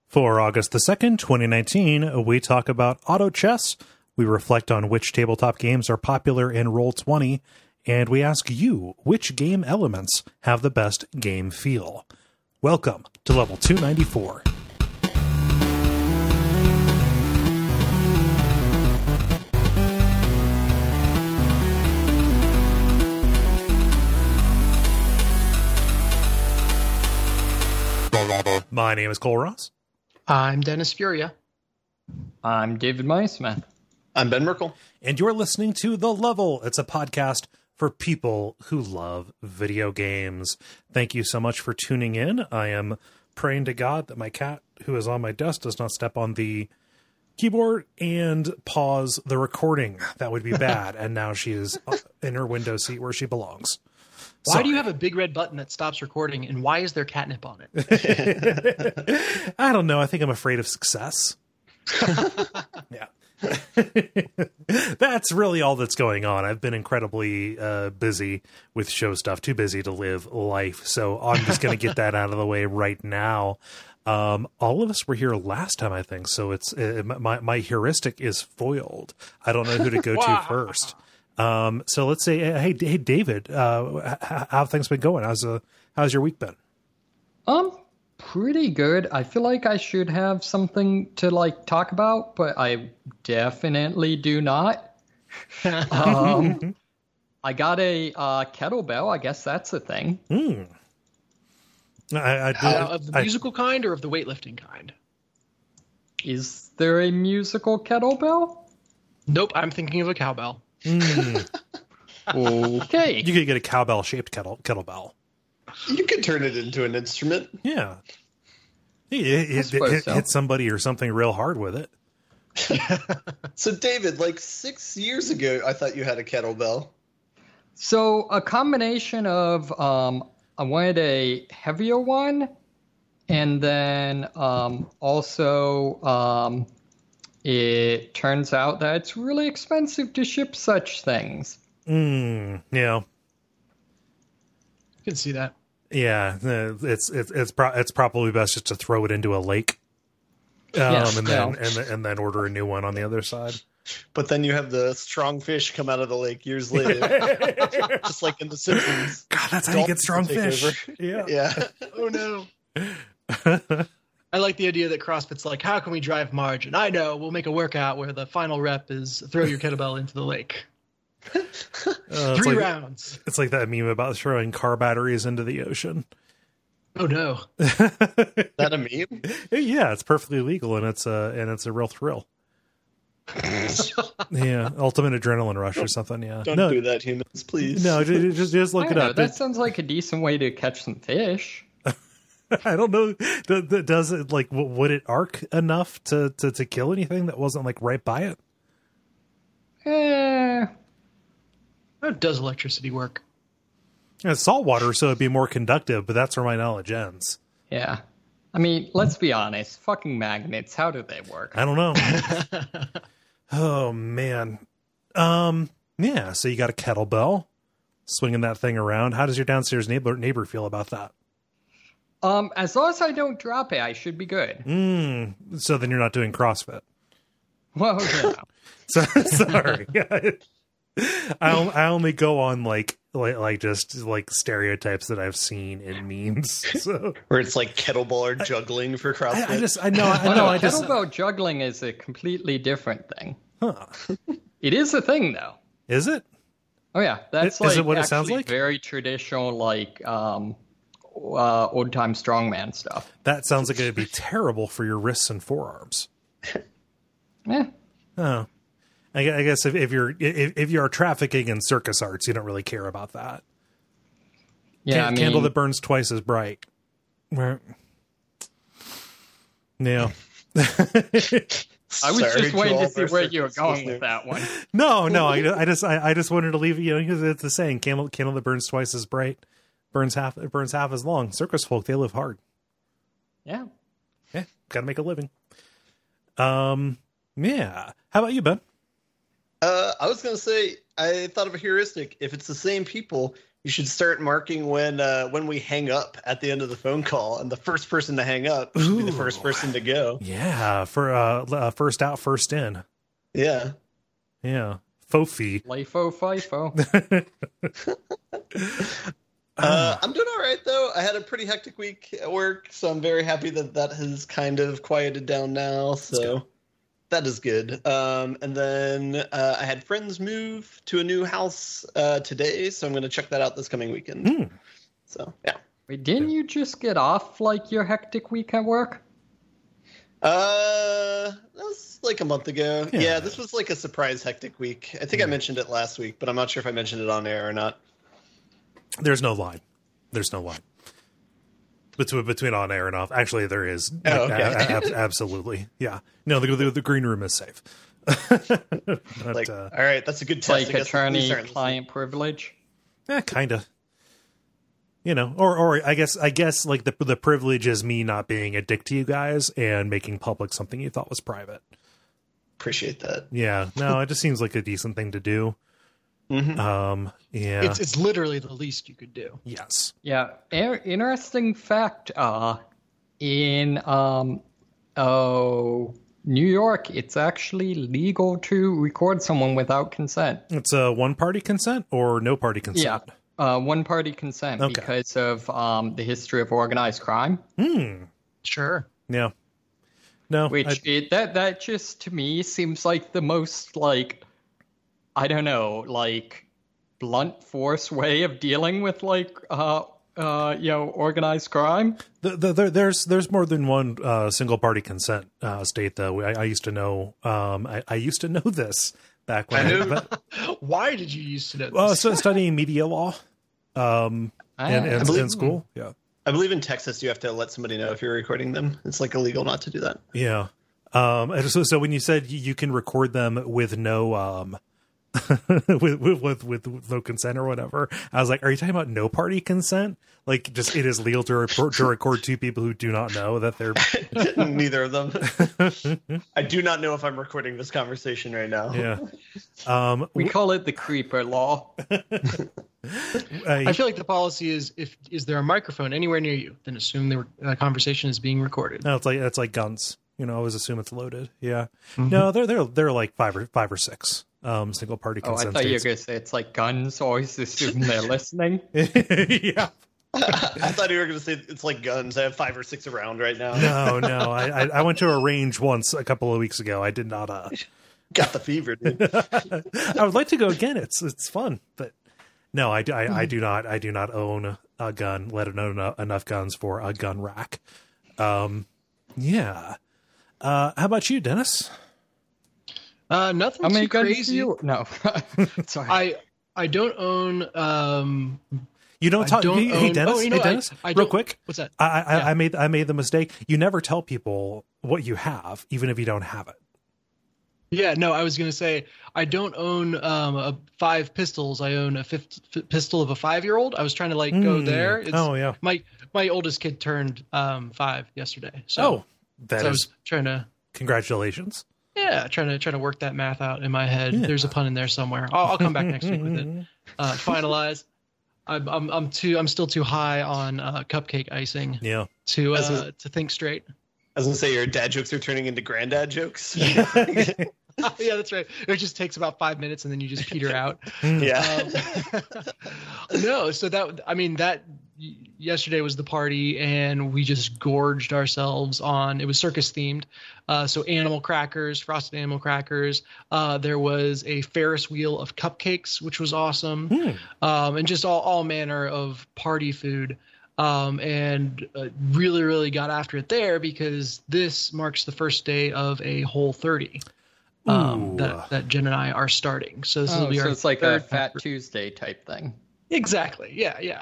For August the 2nd, 2019, we talk about auto chess, we reflect on which tabletop games are popular in Roll20, and we ask you which game elements have the best game feel. Welcome to Level 294. My name is Cole Ross. I'm Dennis Furia. I'm David Meisman. I'm Ben Merkel. And you're listening to The Level. It's a podcast for people who love video games. Thank you so much for tuning in. I am praying to God that my cat, who is on my desk, does not step on the keyboard and pause the recording. That would be bad. And now she is in her window seat where she belongs. Why do you have a big red button that stops recording, and why is there catnip on it? I don't know. I think I'm afraid of success. Yeah. That's really all that's going on. I've been incredibly busy with show stuff, too busy to live life. So I'm just going to get that out of the way right now. All of us were here last time, I think. So it's my heuristic is foiled. I don't know who to go to first. So let's say, hey, David, how have things been going? How's your week been? Pretty good. I feel like I should have something to talk about, but I definitely do not. I got a kettlebell. I guess that's a thing. Of the musical kind or of the weightlifting kind? Is there a musical kettlebell? Nope, I'm thinking of a cowbell. Okay. You could get a cowbell-shaped kettlebell. You could turn it into an instrument. Yeah. Hit somebody or something real hard with it. So, David, 6 years ago, I thought you had a kettlebell. So, a combination of I wanted a heavier one, and then also it turns out that it's really expensive to ship such things. Yeah. I can see that. Yeah, it's probably best just to throw it into a lake, and then order a new one on the other side. But then you have the strong fish come out of the lake years later, just like in The Simpsons. God, that's how you get strong fish. Yeah. Oh no. I like the idea that CrossFit's like, how can we drive margin? I know, we'll make a workout where the final rep is throw your kettlebell into the lake. 3 rounds. It's like that meme about throwing car batteries into the ocean. Oh no. Is that a meme? Yeah, it's perfectly legal and it's a real thrill. Yeah, ultimate adrenaline rush or something. Yeah, don't do that, humans, please. No, just look it up. That sounds like a decent way to catch some fish. I don't know. Does it would it arc enough to kill anything that wasn't right by it? How does electricity work? It's salt water, so it'd be more conductive, but that's where my knowledge ends. Yeah. I mean, let's be honest. Fucking magnets, how do they work? I don't know. Oh, man. Yeah, so you got a kettlebell, swinging that thing around. How does your downstairs neighbor feel about that? As long as I don't drop it, I should be good. So then you're not doing CrossFit. Well, yeah. Sorry. I only go on just stereotypes that I've seen in memes. So where it's kettlebell or juggling for CrossFit. I know. Kettlebell juggling is a completely different thing. Huh. It is a thing, though. Is it? Oh yeah, that's is it what it sounds like? Very traditional, old-time strongman stuff. That sounds like it'd be terrible for your wrists and forearms. Yeah. Oh. I guess if you're trafficking in circus arts, you don't really care about that. Yeah, candle that burns twice as bright. Right. Yeah. I was just waiting to see where you were going with that one. No. I just wanted to leave because it's the saying: candle that burns twice as bright burns half as long. Circus folk, they live hard. Yeah. Yeah. Got to make a living. Yeah. How about you, Ben? I was going to say, I thought of a heuristic. If it's the same people, You should start marking when we hang up at the end of the phone call, and the first person to hang up should be the first person to go. Yeah, for first out, first in. Yeah. Yeah. Fofi. LIFO, FIFO. I'm doing all right, though. I had a pretty hectic week at work, so I'm very happy that has kind of quieted down now. So that is good. And then I had friends move to a new house today, so I'm going to check that out this coming weekend. So, yeah. Wait, didn't you just get off like your hectic week at work? That was like a month ago. Yeah, this was like a surprise hectic week. I think I mentioned it last week, but I'm not sure if I mentioned it on air or not. There's no line. There's no line between on air and off. Actually, there is. Absolutely. Yeah. No, the green room is safe. But, all right, that's a good test. Like attorney-client privilege. Yeah, kind of. Or I guess like the privilege is me not being a dick to you guys and making public something you thought was private. Appreciate that. Yeah. No, it just seems like a decent thing to do. Mm-hmm. Yeah. It's literally the least you could do. Yes. Yeah. Interesting fact. In New York, it's actually legal to record someone without consent. It's a one-party consent or no party consent? Yeah. One-party consent because of the history of organized crime. Sure. Yeah. No. That just to me seems like the most like, I don't know, like blunt force way of dealing with like organized crime. There's more than one single party consent state though. I used to know. I used to know this back when. Why did you used to know this? So studying media law. In school. Yeah. I believe in Texas you have to let somebody know if you're recording them. It's like illegal not to do that. Yeah. So when you said you can record them with no with no consent or whatever, I was like, are you talking about no party consent? Like, just it is legal to record two people who do not know that they're neither of them. I do not know if I'm recording this conversation right now. Yeah. We call it the creeper law. I feel like the policy is is there a microphone anywhere near you, then assume the conversation is being recorded. No, it's like guns. Always assume it's loaded. Yeah. Mm-hmm. No, they're like five or six. Single party consent. I thought you were going to say it's like guns. Always assume they're listening. Yeah. I thought you were going to say it's like guns. I have 5 or 6 around right now. No. I went to a range once a couple of weeks ago. I did not. Got the fever, dude. I would like to go again. It's fun, but no, I do not own a gun. Let alone enough guns for a gun rack. Yeah. How about you, Dennis? Nothing too crazy. No, sorry. I don't own. You don't talk. Hey, Dennis. Hey, Dennis. Real quick. What's that? I made the mistake. You never tell people what you have, even if you don't have it. Yeah. No, I was going to say I don't own 5 pistols. I own a pistol of a 5-year-old. I was trying to go there. Yeah. My oldest kid turned 5 yesterday. So I was trying to. Congratulations. Yeah, trying to work that math out in my head. Yeah. There's a pun in there somewhere. I'll come back next week with it. Finalize. I'm still too high on cupcake icing. Yeah. To think straight. I was gonna say your dad jokes are turning into granddad jokes. Yeah, that's right. It just takes about 5 minutes and then you just peter out. Yeah. No, so that yesterday was the party and we just gorged ourselves on. It was circus themed. So animal crackers, frosted animal crackers. There was a Ferris wheel of cupcakes, which was awesome. And just all manner of party food. And really, really got after it there because this marks the first day of a Whole 30 that Jen and I are starting. So this will be our it's like a Fat Tuesday type thing. Exactly. Yeah.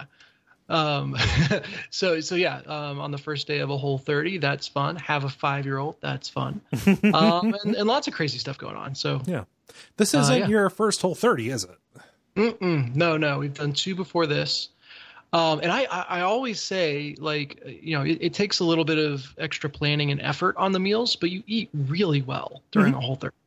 So on the first day of a Whole 30, that's fun. Have a 5-year-old, that's fun. And lots of crazy stuff going on. So yeah, this isn't your first Whole 30, is it? No, we've done 2 before this. And I always say, it takes a little bit of extra planning and effort on the meals, but you eat really well during a Whole 30.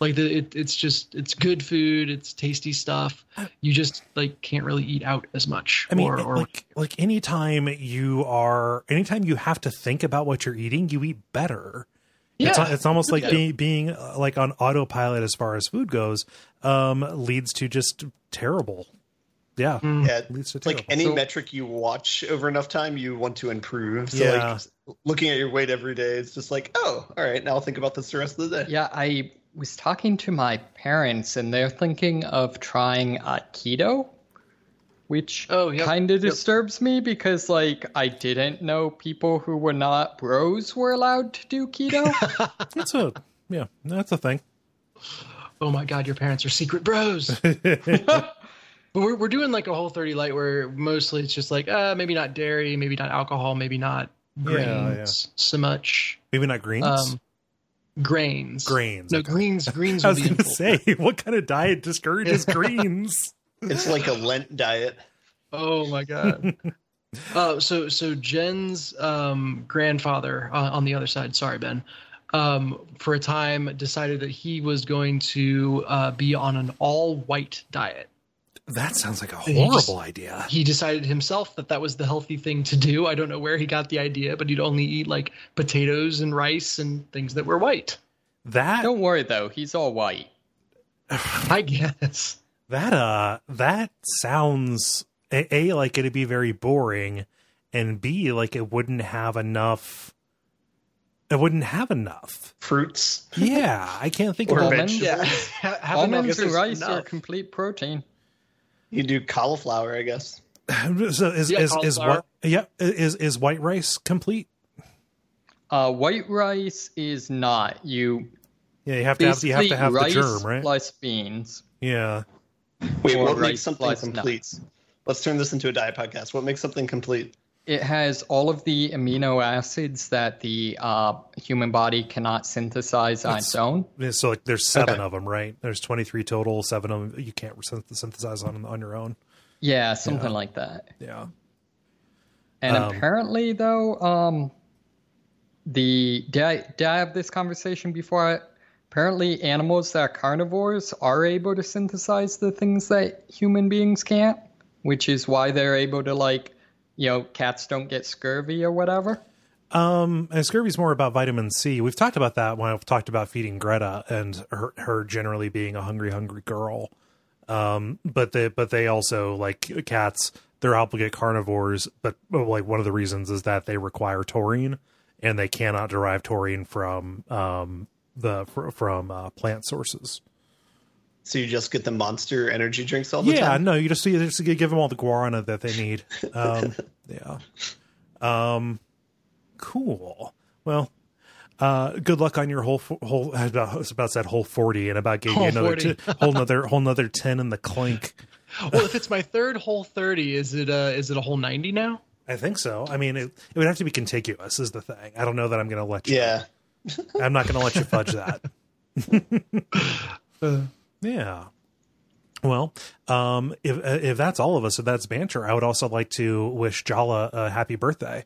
Like it's good food, it's tasty stuff. You just like can't really eat out as much. I mean, like anytime you have to think about what you're eating, you eat better. Yeah. It's almost like being like on autopilot as far as food goes, leads to just terrible. Yeah. Yeah. Leads to terrible. Like any metric you watch over enough time, you want to improve. So like looking at your weight every day, it's just like, oh, all right, now I'll think about this the rest of the day. Yeah, I was talking to my parents and they're thinking of trying keto, which kind of disturbs me because like I didn't know people who were not bros were allowed to do keto. That's a thing. Oh my God, your parents are secret bros. But we're doing like a Whole30 Light where mostly it's just like maybe not dairy, maybe not alcohol, maybe not grains so much. Maybe not greens. Grains. No, okay. Greens. I was going to say, what kind of diet discourages greens? It's like a Lent diet. Oh my God. So Jen's grandfather on the other side, sorry, Ben, for a time decided that he was going to be on an all-white diet. That sounds like a horrible idea. He decided himself that was the healthy thing to do. I don't know where he got the idea, but he'd only eat like potatoes and rice and things that were white. Don't worry though, he's all white. I guess. That sounds A, like it'd be very boring, and B, like it wouldn't have enough fruits. Yeah, I can't think of almonds. Yeah. Almonds and rice are complete protein. You do cauliflower, I guess. So is white rice complete? White rice is not. You have to have the germ, right? Plus beans. Yeah. Wait, what makes something complete? Nuts. Let's turn this into a diet podcast. What makes something complete? It has all of the amino acids that the human body cannot synthesize on its own. So like there's 7 of them, right? There's 23 total, 7 of them you can't synthesize on your own. Yeah, something like that. Yeah. And apparently though, did I have this conversation before? Apparently animals that are carnivores are able to synthesize the things that human beings can't, which is why they're able to like, cats don't get scurvy or whatever. And scurvy's more about vitamin C. We've talked about that when I've talked about feeding Greta and her generally being a hungry girl. But they also, like cats, they're obligate carnivores, but like one of the reasons is that they require taurine and they cannot derive taurine from plant sources. So you just get the Monster energy drinks all the time? Yeah, no, you just give them all the guarana that they need. Cool. Well, good luck on your whole. I was about to say whole 40, and about getting you whole another 10 in the clink. Well, if it's my third Whole30, is it a whole 90 now? I think so. I mean, it would have to be contiguous. Is the thing. I don't know that I'm going to let you. Yeah. I'm not going to let you fudge that. Yeah. Well, if that's all of us, if that's banter, I would also like to wish Jala a happy birthday.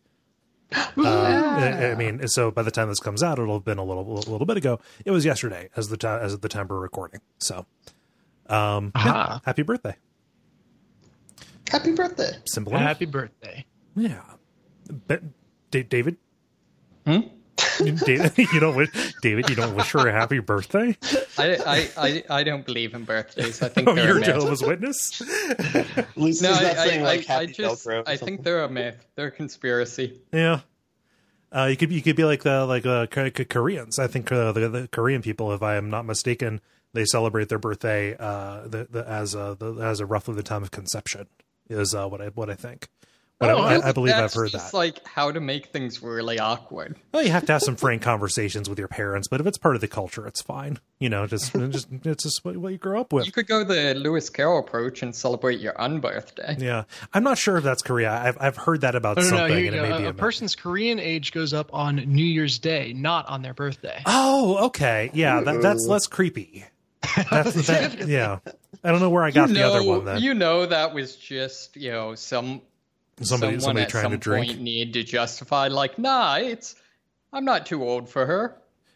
I mean, so by the time this comes out, it'll have been a little bit ago. It was yesterday as the time we're recording. So, happy birthday. Happy birthday. Simple. Happy birthday. Yeah. David? David, you don't wish her a happy birthday? I don't believe in birthdays. I think you're a Jehovah's Witness. At least no, I think they're a myth. They're a conspiracy. Yeah. You could be like the Koreans. I think the Korean people, if I am not mistaken, they celebrate their birthday as roughly the time of conception. Is what I think. But I believe I've heard that. It's like how to make things really awkward. Well, you have to have some frank conversations with your parents, but if it's part of the culture, it's fine. It's just what you grow up with. You could go the Lewis Carroll approach and celebrate your unbirthday. Yeah, I'm not sure if that's Korea. I've heard that about something. And it may be a person's Korean age goes up on New Year's Day, not on their birthday. Oh, okay, yeah, that's less creepy. Yeah, I don't know where I got the other one. Then that was just somebody trying to drink. Point need to justify I'm not too old for her.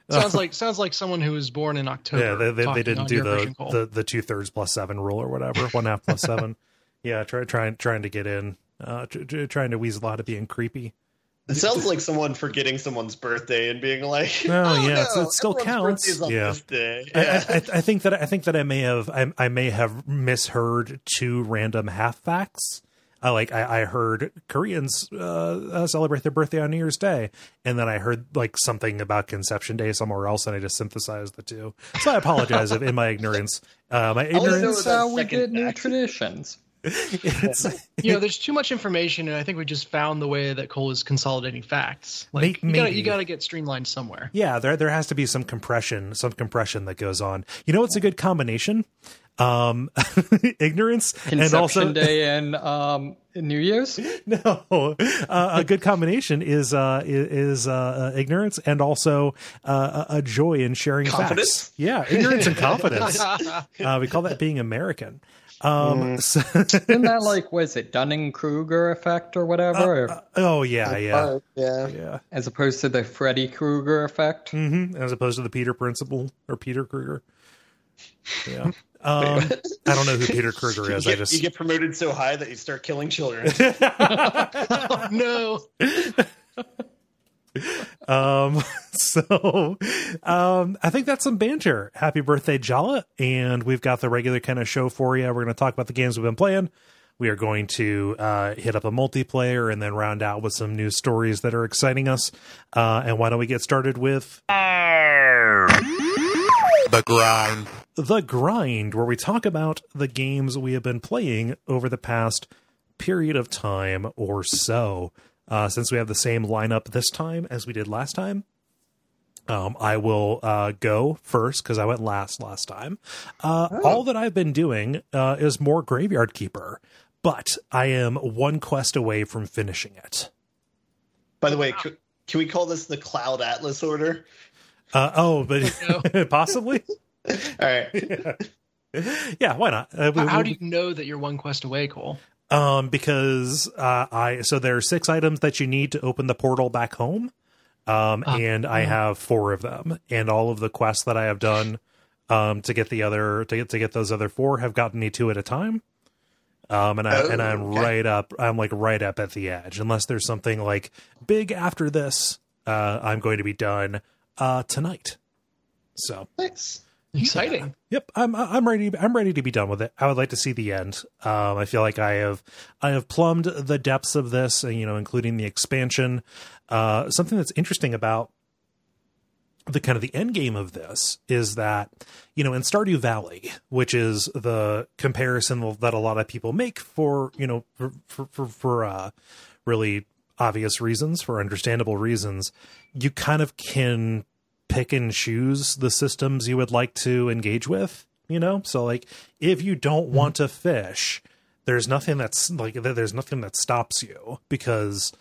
Sounds like someone who was born in October. Yeah, they didn't do the 2/3 plus 7 rule or whatever, 1/2 plus 7. Yeah, trying to get in, trying to weasel out of being creepy. It sounds like someone forgetting someone's birthday and being like, "Oh yeah, no, it still counts." Yeah, I think that I may have misheard 2 random half facts. I heard Koreans celebrate their birthday on New Year's Day, and then I heard like something about Conception Day somewhere else, and I just synthesized the 2. So I apologize if in my ignorance. We get new traditions. There's too much information, and I think we just found the way that Cole is consolidating facts. Like you got to get streamlined somewhere. Yeah, there has to be some compression that goes on. You know, it's a good combination. Ignorance Conception and also Day and New Year's. No, a good combination is ignorance and also a joy in sharing confidence. Facts. Yeah, ignorance and confidence. We call that being American. Isn't that like, was it Dunning-Kruger effect or whatever? Yeah. As opposed to the Freddy Krueger effect? Mm-hmm. As opposed to the Peter Principle or Peter Kruger. Yeah. I don't know who Peter Kruger is. You get promoted so high that you start killing children. Oh, no. I think that's some banter. Happy birthday, Jala. And we've got the regular kind of show for you. We're going to talk about the games we've been playing. We are going to hit up a multiplayer and then round out with some news stories that are exciting us. And why don't we get started with The Grind. The Grind, where we talk about the games we have been playing over the past period of time or so. Since we have the same lineup this time as we did last time, I will go first because I went last time. All that I've been doing is more Graveyard Keeper, but I am one quest away from finishing it. By the way, can we call this the Cloud Atlas order? But possibly. All right. Yeah, why not? How do you know that you're one quest away, Cole? Because so there are 6 items that you need to open the portal back home. And I have 4 of them, and all of the quests that I have done to get those other 4 have gotten me 2 at a time. I'm right up at the edge. Unless there's something like big after this, I'm going to be done tonight. So thanks. Exciting. Yep, I'm ready to be done with it. I would like to see the end. I feel like I have plumbed the depths of this, including the expansion. Something that's interesting about the kind of the end game of this is that, in Stardew Valley, which is the comparison that a lot of people make for really obvious reasons, for understandable reasons, you kind of can pick and choose the systems you would like to engage with, so like if you don't want to fish, there's nothing that stops you, because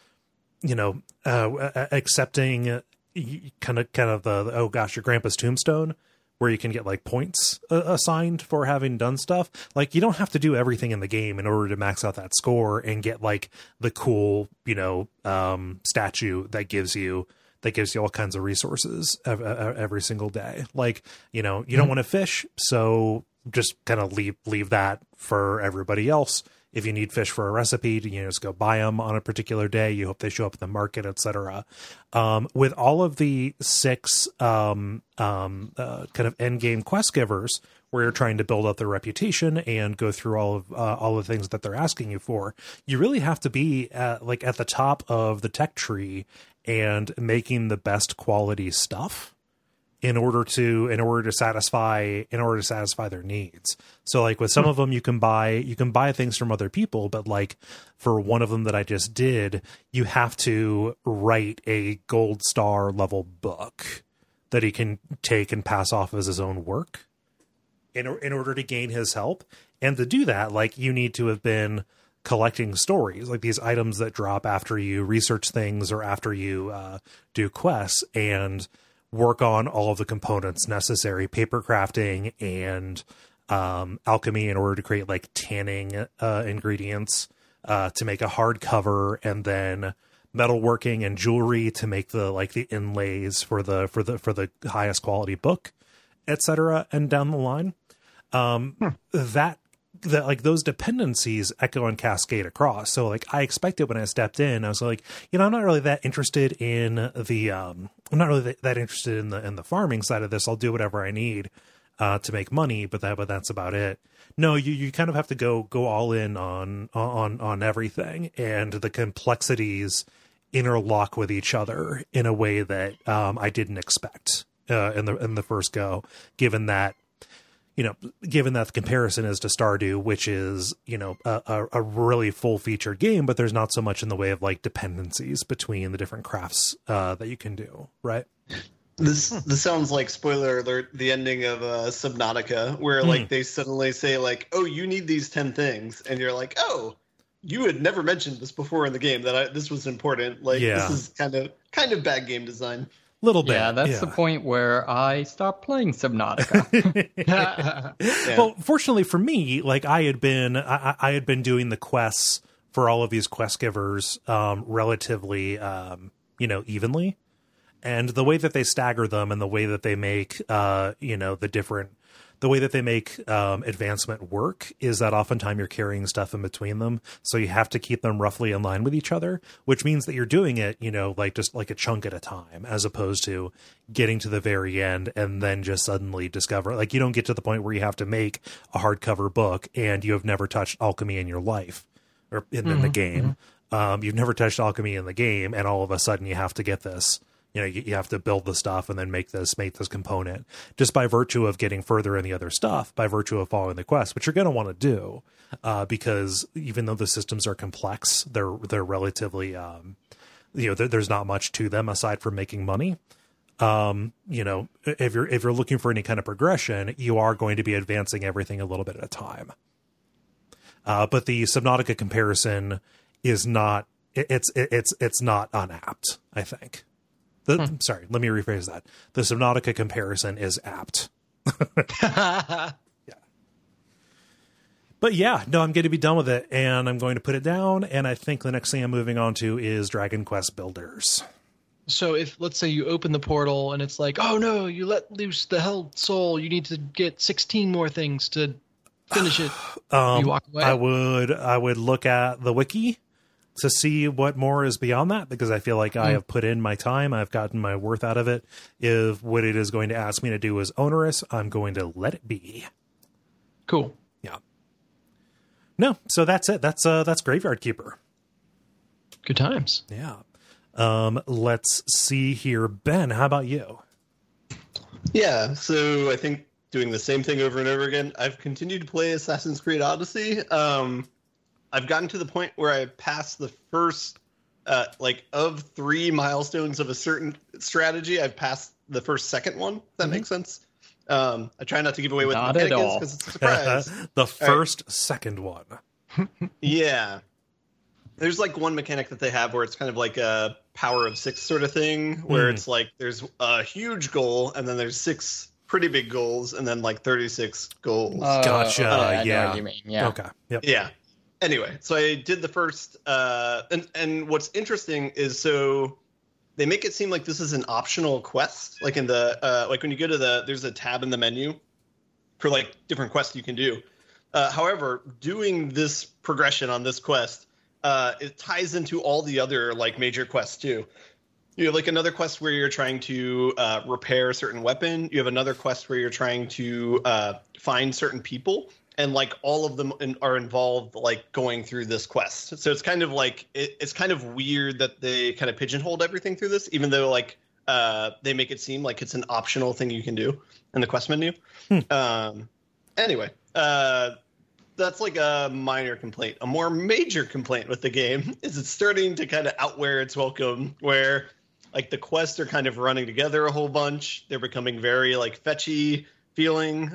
accepting kind of the oh gosh, your grandpa's tombstone, where you can get like points assigned for having done stuff. Like, you don't have to do everything in the game in order to max out that score and get like the cool statue that gives you all kinds of resources every single day. Like, you don't want to fish, so just kind of leave that for everybody else. If you need fish for a recipe, just go buy them on a particular day. You hope they show up at the market, etc. With all of the 6 kind of end game quest givers, where you're trying to build up their reputation and go through all the things that they're asking you for, you really have to be at the top of the tech tree and making the best quality stuff in order to satisfy their needs. So like with some of them, you can buy things from other people, but like for one of them that I just did, you have to write a gold star level book that he can take and pass off as his own work in order to gain his help. And to do that, like, you need to have been collecting stories, like these items that drop after you research things or after you do quests, and work on all of the components necessary, paper crafting and alchemy, in order to create like tanning ingredients to make a hard cover, and then metalworking and jewelry to make the inlays for the highest quality book, etc. And down the line, that those dependencies echo and cascade across. So like I expected when I stepped in, I was like, I'm not really that interested in the farming side of this. I'll do whatever I need to make money, but that's about it. No, you kind of have to go all in on everything, and the complexities interlock with each other in a way that I didn't expect in the first go, given that the comparison is to Stardew, which is, a really full featured game, but there's not so much in the way of like dependencies between the different crafts that you can do. Right. This sounds like, spoiler alert, the ending of Subnautica, where like they suddenly say like, oh, you need these 10 things. And you're like, oh, you had never mentioned this before in the game that this was important. Like, This is kind of bad game design. Little bit. Yeah, that's the point where I stopped playing Subnautica. Well, fortunately for me, like I had been doing the quests for all of these quest givers relatively evenly. And the way that they stagger them and the way that they make the way that they make advancement work is that oftentimes you're carrying stuff in between them. So you have to keep them roughly in line with each other, which means that you're doing it, like just like a chunk at a time, as opposed to getting to the very end and then just suddenly discover, like you don't get to the point where you have to make a hardcover book and you have never touched alchemy in your life or in the game. You've never touched alchemy in the game. And all of a sudden you have to get this. You have to build the stuff and then make this component just by virtue of getting further in the other stuff, by virtue of following the quest, which you're going to want to do because even though the systems are complex, they're relatively, there's not much to them aside from making money. If you're looking for any kind of progression, you are going to be advancing everything a little bit at a time. But the Subnautica comparison is not, it's not unapt, I think. Sorry, let me rephrase that. The Subnautica comparison is apt. Yeah. But yeah, no, I'm going to be done with it, and I'm going to put it down, and I think the next thing I'm moving on to is Dragon Quest Builders. So if, let's say you open the portal, and it's like, oh no, you let loose the Held Soul, you need to get 16 more things to finish it. You walk away? I would look at the wiki to see what more is beyond that, because I feel like I have put in my time. I've gotten my worth out of it. If what it is going to ask me to do is onerous, I'm going to let it be. Cool. Yeah. No, so that's it. That's Graveyard Keeper. Good times. Yeah. Let's see here. Ben, how about you? Yeah, so I think doing the same thing over and over again. I've continued to play Assassin's Creed Odyssey. I've gotten to the point where I passed the first, of 3 milestones of a certain strategy. I've passed the second one. If that makes sense. I try not to give away what the mechanic is because it's a surprise. The second one. Yeah. There's like one mechanic that they have where it's kind of like a power of 6 sort of thing, where it's like there's a huge goal and then there's 6 pretty big goals and then like 36 goals. Gotcha. I know what you mean. Yeah. Okay. Yep. Yeah. Anyway, so I did the first, and what's interesting is, so they make it seem like this is an optional quest. Like in the, like when you go to there's a tab in the menu for like different quests you can do. However, doing this progression on this quest, it ties into all the other like major quests too. You have like another quest where you're trying to repair a certain weapon. You have another quest where you're trying to find certain people. And like all of them are involved, like going through this quest. So it's kind of like it's kind of weird that they kind of pigeonholed everything through this, even though like they make it seem like it's an optional thing you can do in the quest menu. Anyway, that's like a minor complaint. A more major complaint with the game is it's starting to kind of outwear its welcome, where like the quests are kind of running together a whole bunch. They're becoming very like fetchy feeling.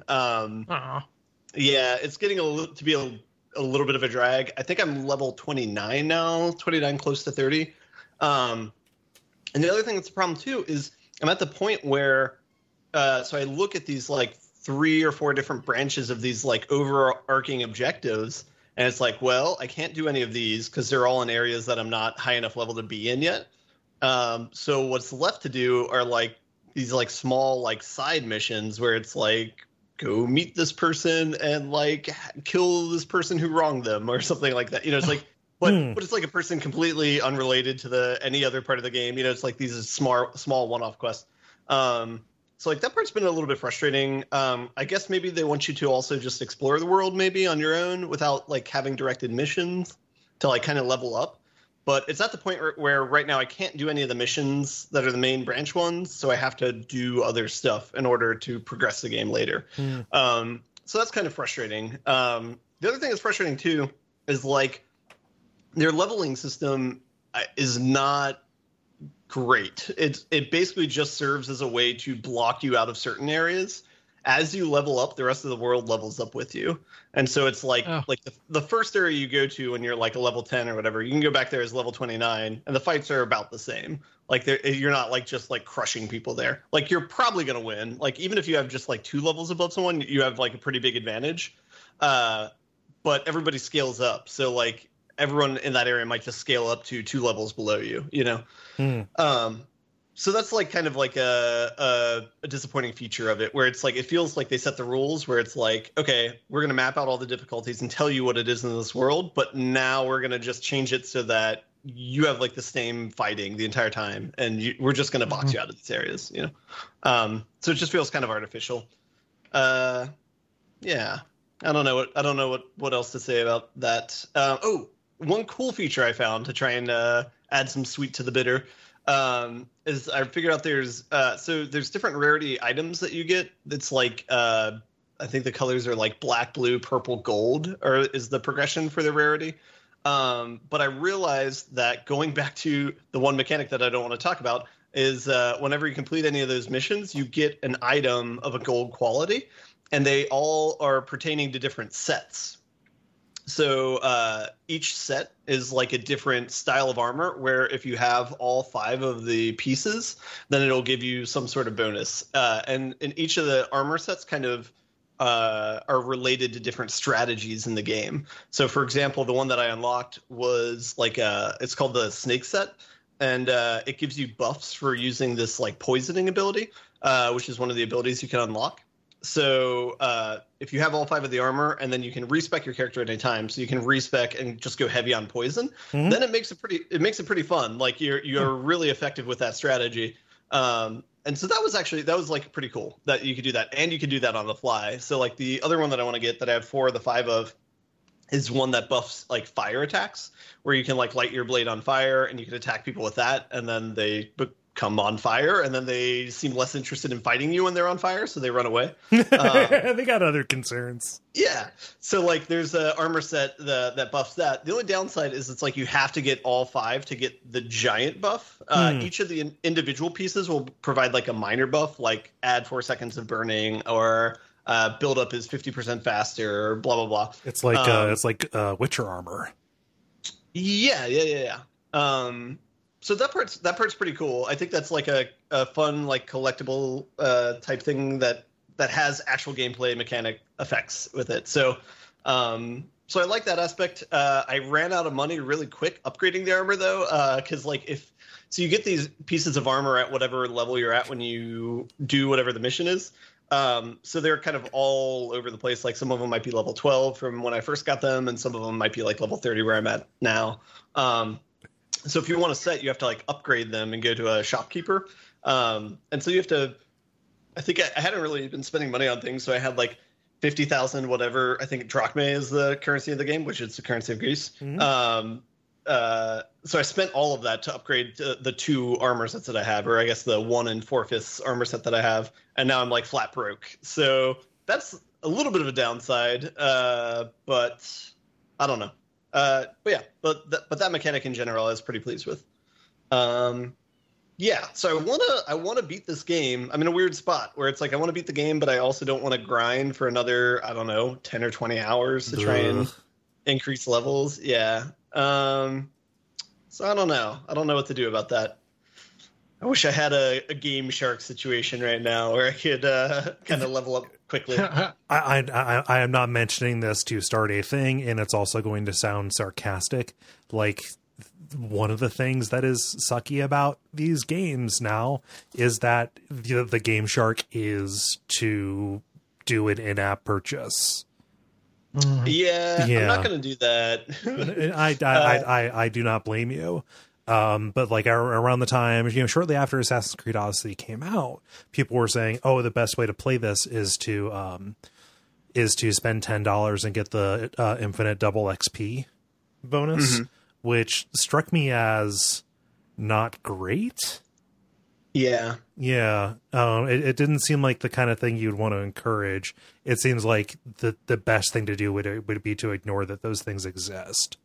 Yeah, it's getting to be a little bit of a drag. I think I'm level 29 now, 29 close to 30. And the other thing that's a problem too is I'm at the point where, so I look at these like 3 or 4 different branches of these like overarching objectives, And it's like, well, I can't do any of these because they're all in areas that I'm not high enough level to be in yet. So what's left to do are like these like small like side missions where it's like, go meet this person and like kill this person who wronged them or something like that. You know, it's like, but it's like a person completely unrelated to any other part of the game. You know, it's like these small one-off quests. So like that part's been a little bit frustrating. I guess maybe they want you to also just explore the world maybe on your own without like having directed missions to like kind of level up. But it's at the point where right now I can't do any of the missions that are the main branch ones, so I have to do other stuff in order to progress the game later. So that's kind of frustrating. The other thing that's frustrating too is like their leveling system is not great. It basically just serves as a way to block you out of certain areas. As you level up, the rest of the world levels up with you. And so it's like the first area you go to when you're like a level 10 or whatever, you can go back there as level 29 and the fights are about the same. Like you're not like just like crushing people there. Like you're probably going to win. Like even if you have just like 2 levels above someone, you have like a pretty big advantage. But everybody scales up. So like everyone in that area might just scale up to 2 levels below you, you know? So that's like kind of like a disappointing feature of it, where it's like it feels like they set the rules where it's like, okay, we're going to map out all the difficulties and tell you what it is in this world, but now we're going to just change it so that you have like the same fighting the entire time, and we're just going to box you out of these areas, you know. So it just feels kind of artificial. Yeah, I don't know what else to say about that. One cool feature I found to try and add some sweet to the bitter. Is I figured out there's different rarity items that you get. It's like I think the colors are like black, blue, purple, gold, or is the progression for the rarity. But I realized that going back to the one mechanic that I don't want to talk about is whenever you complete any of those missions, you get an item of a gold quality, and they all are pertaining to different sets. So each set is like a different style of armor, where if you have all 5 of the pieces, then it'll give you some sort of bonus. And each of the armor sets kind of are related to different strategies in the game. So, for example, the one that I unlocked was like it's called the Snake set, and it gives you buffs for using this like poisoning ability, which is one of the abilities you can unlock. So if you have all 5 of the armor, and then you can respec your character at any time, so you can respec and just go heavy on poison, then it makes it pretty fun. Like you're really effective with that strategy. And so that was like pretty cool that you could do that, and you could do that on the fly. So like the other one that I want to get that I have 4 of the 5 of is one that buffs like fire attacks, where you can like light your blade on fire and you can attack people with that, and then they come on fire, and then they seem less interested in fighting you when they're on fire, so they run away. They got other concerns. Yeah. So like there's a armor set that buffs that. The only downside is it's like you have to get all 5 to get the giant buff. Each of the individual pieces will provide like a minor buff, like add 4 seconds of burning, or build up is 50% faster, or blah blah blah. It's like Witcher armor. Yeah. So that part's pretty cool. I think that's like a fun like collectible type thing that has actual gameplay mechanic effects with it. So so I like that aspect. I ran out of money really quick upgrading the armor though, because like so you get these pieces of armor at whatever level you're at when you do whatever the mission is. So they're kind of all over the place. Like some of them might be level 12 from when I first got them, and some of them might be like level 30 where I'm at now. So if you want a set, you have to like upgrade them and go to a shopkeeper. And so you have to, I think I hadn't really been spending money on things. So I had like 50,000, whatever. I think drachmae is the currency of the game, which is the currency of Greece. So I spent all of that to upgrade the 2 armor sets that I have, or I guess the 1 4/5 armor set that I have. And now I'm like flat broke. So that's a little bit of a downside. But I don't know. But that mechanic in general I was pretty pleased with. Yeah, so I wanna beat this game. I'm in a weird spot where it's like I want to beat the game, but I also don't want to grind for another, I don't know, 10 or 20 hours to try and increase levels. Yeah. So I don't know. I don't know what to do about that. I wish I had a Game Shark situation right now where I could kind of level up quickly. I am not mentioning this to start a thing, and it's also going to sound sarcastic. Like, one of the things that is sucky about these games now is that the Game Shark is to do an in-app purchase. Yeah, I'm not going to do that. I do not blame you. But like around the time, shortly after Assassin's Creed Odyssey came out, people were saying, "Oh, the best way to play this is to spend $10 and get the infinite double XP bonus," which struck me as not great. Yeah. It didn't seem like the kind of thing you'd want to encourage. It seems like the best thing to do would be to ignore that those things exist.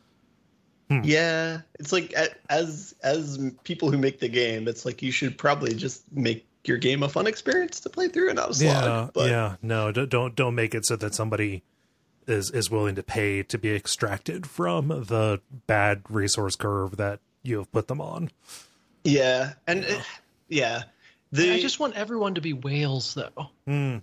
Yeah, it's like as people who make the game, it's like you should probably just make your game a fun experience to play through and not a slog. No, don't make it so that somebody is willing to pay to be extracted from the bad resource curve that you have put them on. Yeah, and I just want everyone to be whales, though.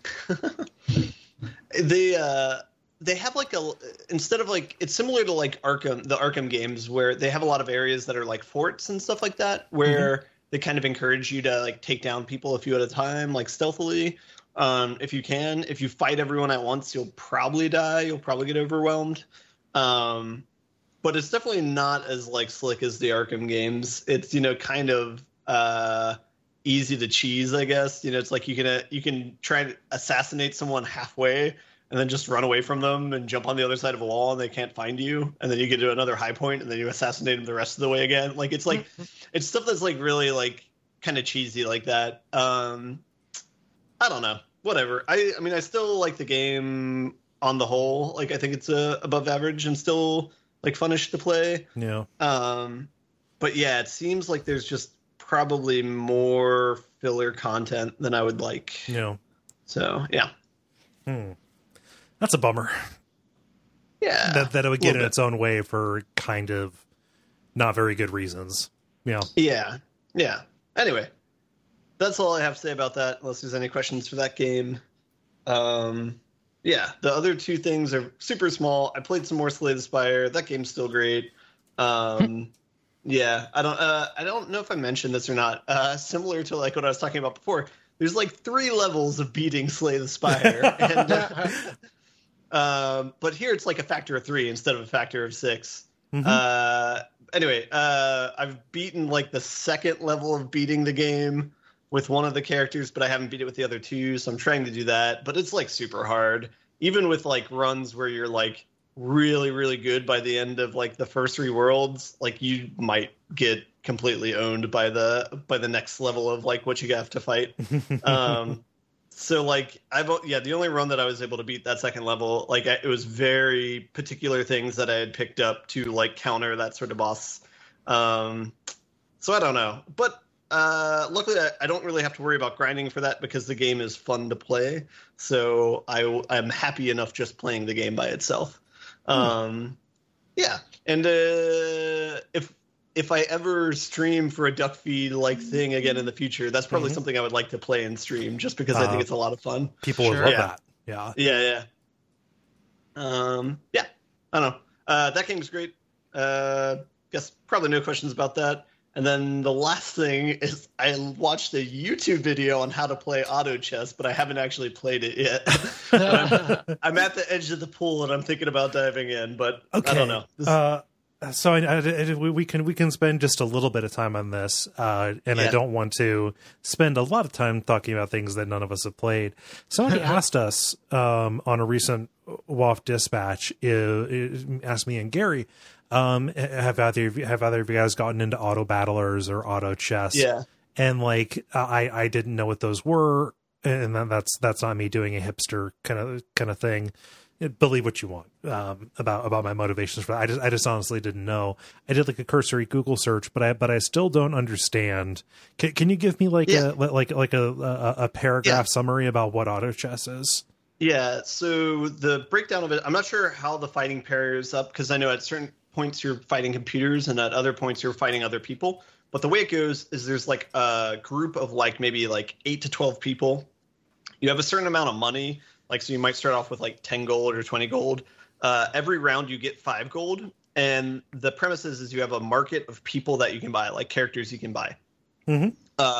They have like instead of like, it's similar to like the Arkham games, where they have a lot of areas that are like forts and stuff like that, where they kind of encourage you to like take down people a few at a time, like stealthily. If you can. If you fight everyone at once, you'll probably die. You'll probably get overwhelmed. But it's definitely not as like slick as the Arkham games. It's, kind of easy to cheese, I guess. It's like you can try to assassinate someone halfway and then just run away from them and jump on the other side of a wall and they can't find you. And then you get to another high point and then you assassinate them the rest of the way again. Like, it's like, it's stuff that's like really like kind of cheesy like that. I don't know. Whatever. I mean, I still like the game on the whole. Like, I think it's above average and still like funnish to play. Yeah. But yeah, it seems like there's just probably more filler content than I would like. Yeah. So, yeah. That's a bummer. Yeah. That it would get in its own way for kind of not very good reasons. Yeah. Yeah. Anyway, that's all I have to say about that, unless there's any questions for that game. Yeah, the other two things are super small. I played some more Slay the Spire. That game's still great. Yeah, I don't know if I mentioned this or not. Similar to like what I was talking about before, there's like 3 levels of beating Slay the Spire, and but here it's like a factor of 3 instead of a factor of 6. Anyway, I've beaten like the 2nd level of beating the game with one of the characters, but I haven't beat it with the other 2, so I'm trying to do that. But it's like super hard, even with like runs where you're like really, really good by the end of like the first 3 worlds. Like, you might get completely owned by the next level of like what you have to fight. So like the only run that I was able to beat that 2nd level, like it was very particular things that I had picked up to like counter that sort of boss. So I don't know, but luckily I don't really have to worry about grinding for that because the game is fun to play. So I'm happy enough just playing the game by itself. Yeah, and if I ever stream for a duck feed like thing again in the future, that's probably something I would like to play and stream, just because I think it's a lot of fun. People would love that. Yeah. Yeah. I don't know. That game's great. Guess probably no questions about that. And then the last thing is I watched a YouTube video on how to play auto chess, but I haven't actually played it yet. I'm at the edge of the pool and I'm thinking about diving in, but I don't know. So we can spend just a little bit of time on this, and I don't want to spend a lot of time talking about things that none of us have played. Somebody asked us on a recent WAF dispatch, asked me and Gary, have either of you guys gotten into auto battlers or auto chess? Yeah, and like I didn't know what those were, and that's not me doing a hipster kind of thing. Believe what you want about my motivations for that. I just honestly didn't know. I did like a cursory Google search, but I still don't understand. Can you give me a paragraph summary about what auto chess is? Yeah. So the breakdown of it, I'm not sure how the fighting pairs up, because I know at certain points you're fighting computers and at other points you're fighting other people. But the way it goes is there's like a group of like maybe like 8 to 12 people. you have a certain amount of money. Like, so you might start off with like 10 gold or 20 gold. Every round you get 5 gold. And the premise is you have a market of people that you can buy, like characters you can buy. Mm-hmm.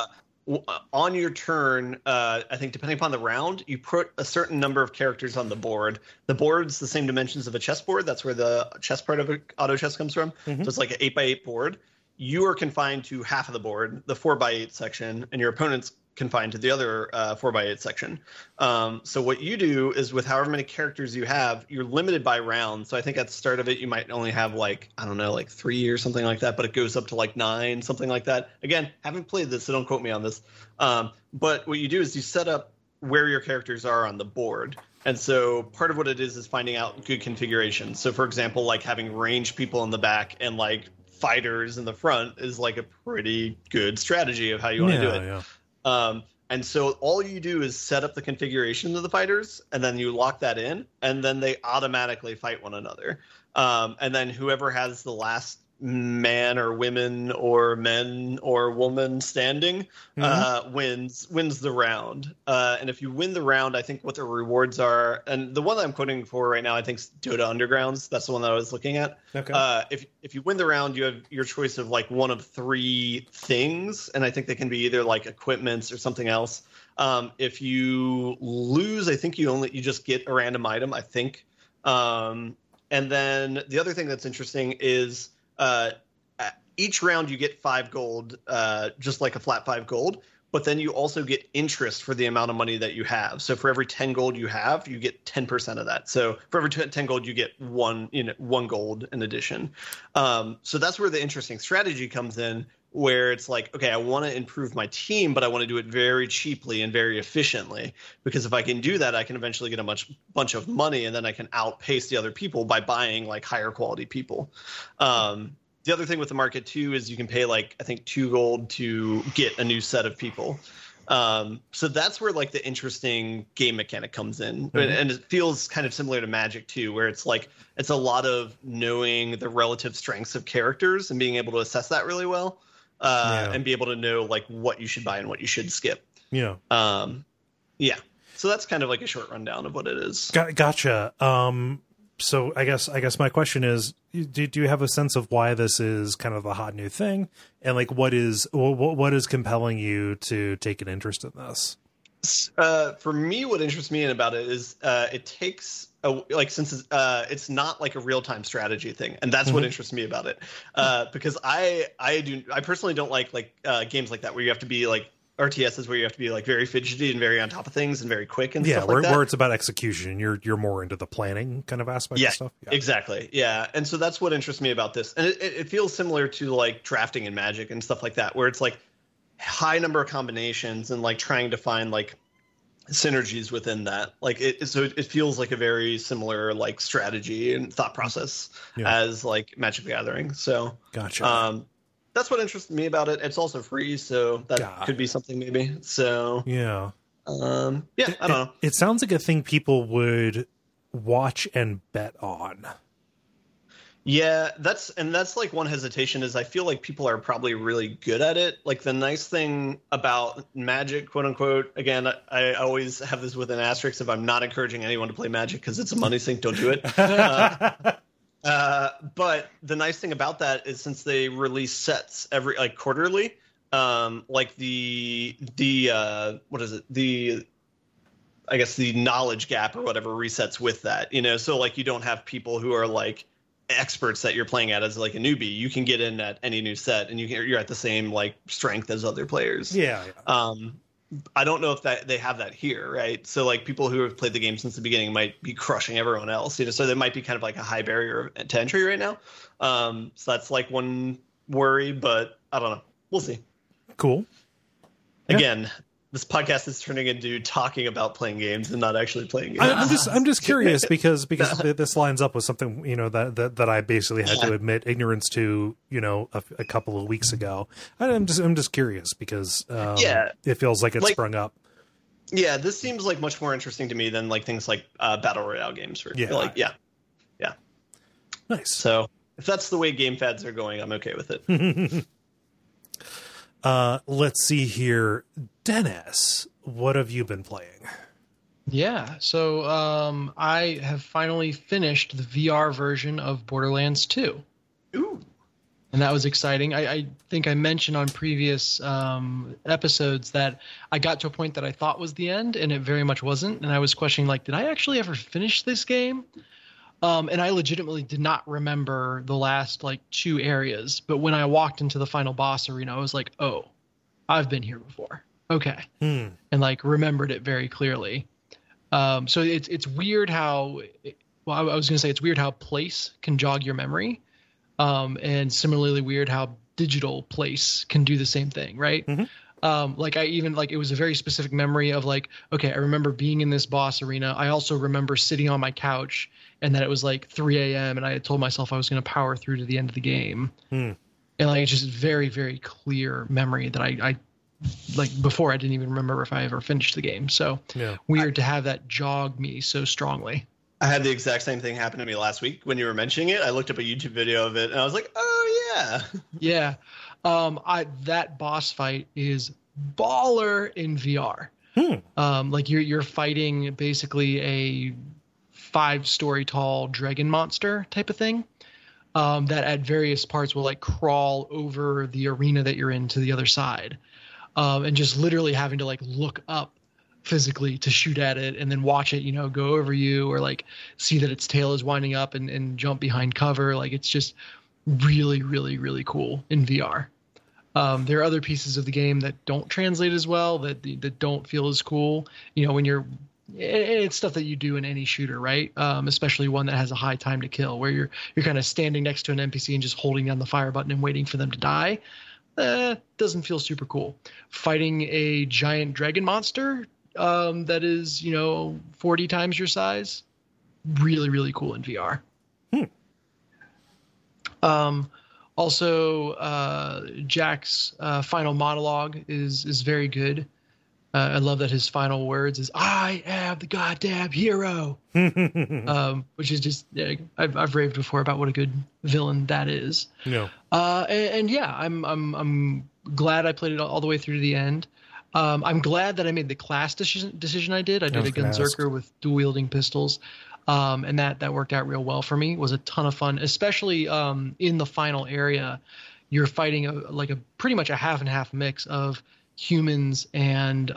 On your turn, I think depending upon the round, you put a certain number of characters on the board. The board's the same dimensions of a chessboard. That's where the chess part of auto chess comes from. Mm-hmm. So it's like an 8x8 board. You are confined to half of the board, the 4x8 section, and your opponent's confined to the other 4x8 section. So what you do is with however many characters you have, you're limited by round. So I think at the start of it, you might only have like, I don't know, like 3 or something like that, but it goes up to like 9, something like that. Again, haven't played this, so don't quote me on this. But what you do is you set up where your characters are on the board. And so part of what it is finding out good configuration. So for example, like having ranged people in the back and like fighters in the front is like a pretty good strategy of how you want to do it. Yeah. And so all you do is set up the configuration of the fighters, and then you lock that in, and then they automatically fight one another. And then whoever has the last man or women or men or woman standing wins the round. And if you win the round, I think what the rewards are, and the one that I'm quoting for right now, I think is Dota Undergrounds. That's the one that I was looking at. Okay. If you win the round, you have your choice of like one of 3 things, and I think they can be either like equipments or something else. If you lose, I think you just get a random item, I think. And then the other thing that's interesting is each round you get 5 gold, just like a flat 5 gold, but then you also get interest for the amount of money that you have. So for every 10 gold you have, you get 10% of that. So for every 10 gold, you get 1 gold in addition. So that's where the interesting strategy comes in, where it's like, okay, I want to improve my team, but I want to do it very cheaply and very efficiently, because if I can do that, I can eventually get a bunch of money, and then I can outpace the other people by buying like higher quality people. The other thing with the market too is you can pay like, I think 2 gold to get a new set of people. So that's where like the interesting game mechanic comes in. Mm-hmm. And it feels kind of similar to Magic too, where it's like, it's a lot of knowing the relative strengths of characters and being able to assess that really well. And be able to know like what you should buy and what you should skip. Yeah. So that's kind of like a short rundown of what it is. Gotcha. So I guess my question is, do you have a sense of why this is kind of a hot new thing, and like what is compelling you to take an interest in this? For me, what interests me about it is it takes since it's not like a real-time strategy thing, and that's what interests me about it. Because I personally don't like games like that where you have to be like RTSs where you have to be like very fidgety and very on top of things and very quick and stuff like that. Where it's about execution. You're more into the planning kind of aspect of stuff. Yeah, exactly. Yeah. And so that's what interests me about this. And it feels similar to like drafting in Magic and stuff like that, where it's like high number of combinations and like trying to find like synergies within that. Like so it feels like a very similar like strategy and thought process as like Magic the Gathering. So gotcha. That's what interests me about it. It's also free, so that could be something maybe. So yeah. I don't know. It sounds like a thing people would watch and bet on. Yeah, that's like one hesitation is I feel like people are probably really good at it. Like the nice thing about Magic, quote unquote, again, I always have this with an asterisk if I'm not encouraging anyone to play Magic because it's a money sink, don't do it. But the nice thing about that is since they release sets every like quarterly, like the what is it? I guess the knowledge gap or whatever resets with that, so like you don't have people who are like experts that you're playing at as like a newbie. You can get in at any new set and you're at the same like strength as other players. Yeah. I don't know if they have that here, right? So like people who have played the game since the beginning might be crushing everyone else, so there might be kind of like a high barrier to entry right now. So that's like one worry, but I don't know. We'll see. Cool. Again, this podcast is turning into talking about playing games and not actually playing games. I'm just curious because this lines up with something that I basically had to admit ignorance to a couple of weeks ago. I'm just curious because it feels like it's sprung up. Yeah, this seems like much more interesting to me than like things like battle royale games. Yeah. Nice. So if that's the way game fads are going, I'm okay with it. Let's see here. Dennis, what have you been playing? Yeah, so I have finally finished the VR version of Borderlands 2. Ooh. And that was exciting. I think I mentioned on previous episodes that I got to a point that I thought was the end, and it very much wasn't. And I was questioning, like, did I actually ever finish this game? And I legitimately did not remember the last, like, 2 areas. But when I walked into the final boss arena, I was like, oh, I've been here before. Okay. And, like, remembered it very clearly. So it's weird how, well, I was going to say it's weird how place can jog your memory. And similarly weird how digital place can do the same thing, right? Like it was a very specific memory of like, okay, I remember being in this boss arena. I also remember sitting on my couch and that it was like 3 a.m. and I had told myself I was going to power through to the end of the game. And like, it's just very, very clear memory that I like before I didn't even remember if I ever finished the game. So weird to have that jog me so strongly. I had the exact same thing happen to me last week when you were mentioning it. I looked up a YouTube video of it and I was like, oh yeah. Yeah. That boss fight is baller in VR. Like you're fighting basically a 5-story tall dragon monster type of thing. That at various parts will like crawl over the arena that you're in to the other side. And just literally having to like look up physically to shoot at it and then watch it, go over you or like see that its tail is winding up and jump behind cover. Like it's just really, really, really cool in VR. There are other pieces of the game that don't translate as well, that don't feel as cool. When it's stuff that you do in any shooter, right? Especially one that has a high time to kill, where you're kind of standing next to an NPC and just holding down the fire button and waiting for them to die. Doesn't feel super cool. Fighting a giant dragon monster that is, 40 times your size. Really, really cool in VR. Also, Jack's final monologue is very good. I love that his final words is "I am the goddamn hero," which is just I've raved before about what a good villain that is. Yeah. And yeah, I'm glad I played it all the way through to the end. I'm glad that I made the class decision I did. I did a Gunzerker with dual wielding pistols. And that worked out real well for me. It was a ton of fun, especially in the final area. You're fighting pretty much a half and half mix of humans and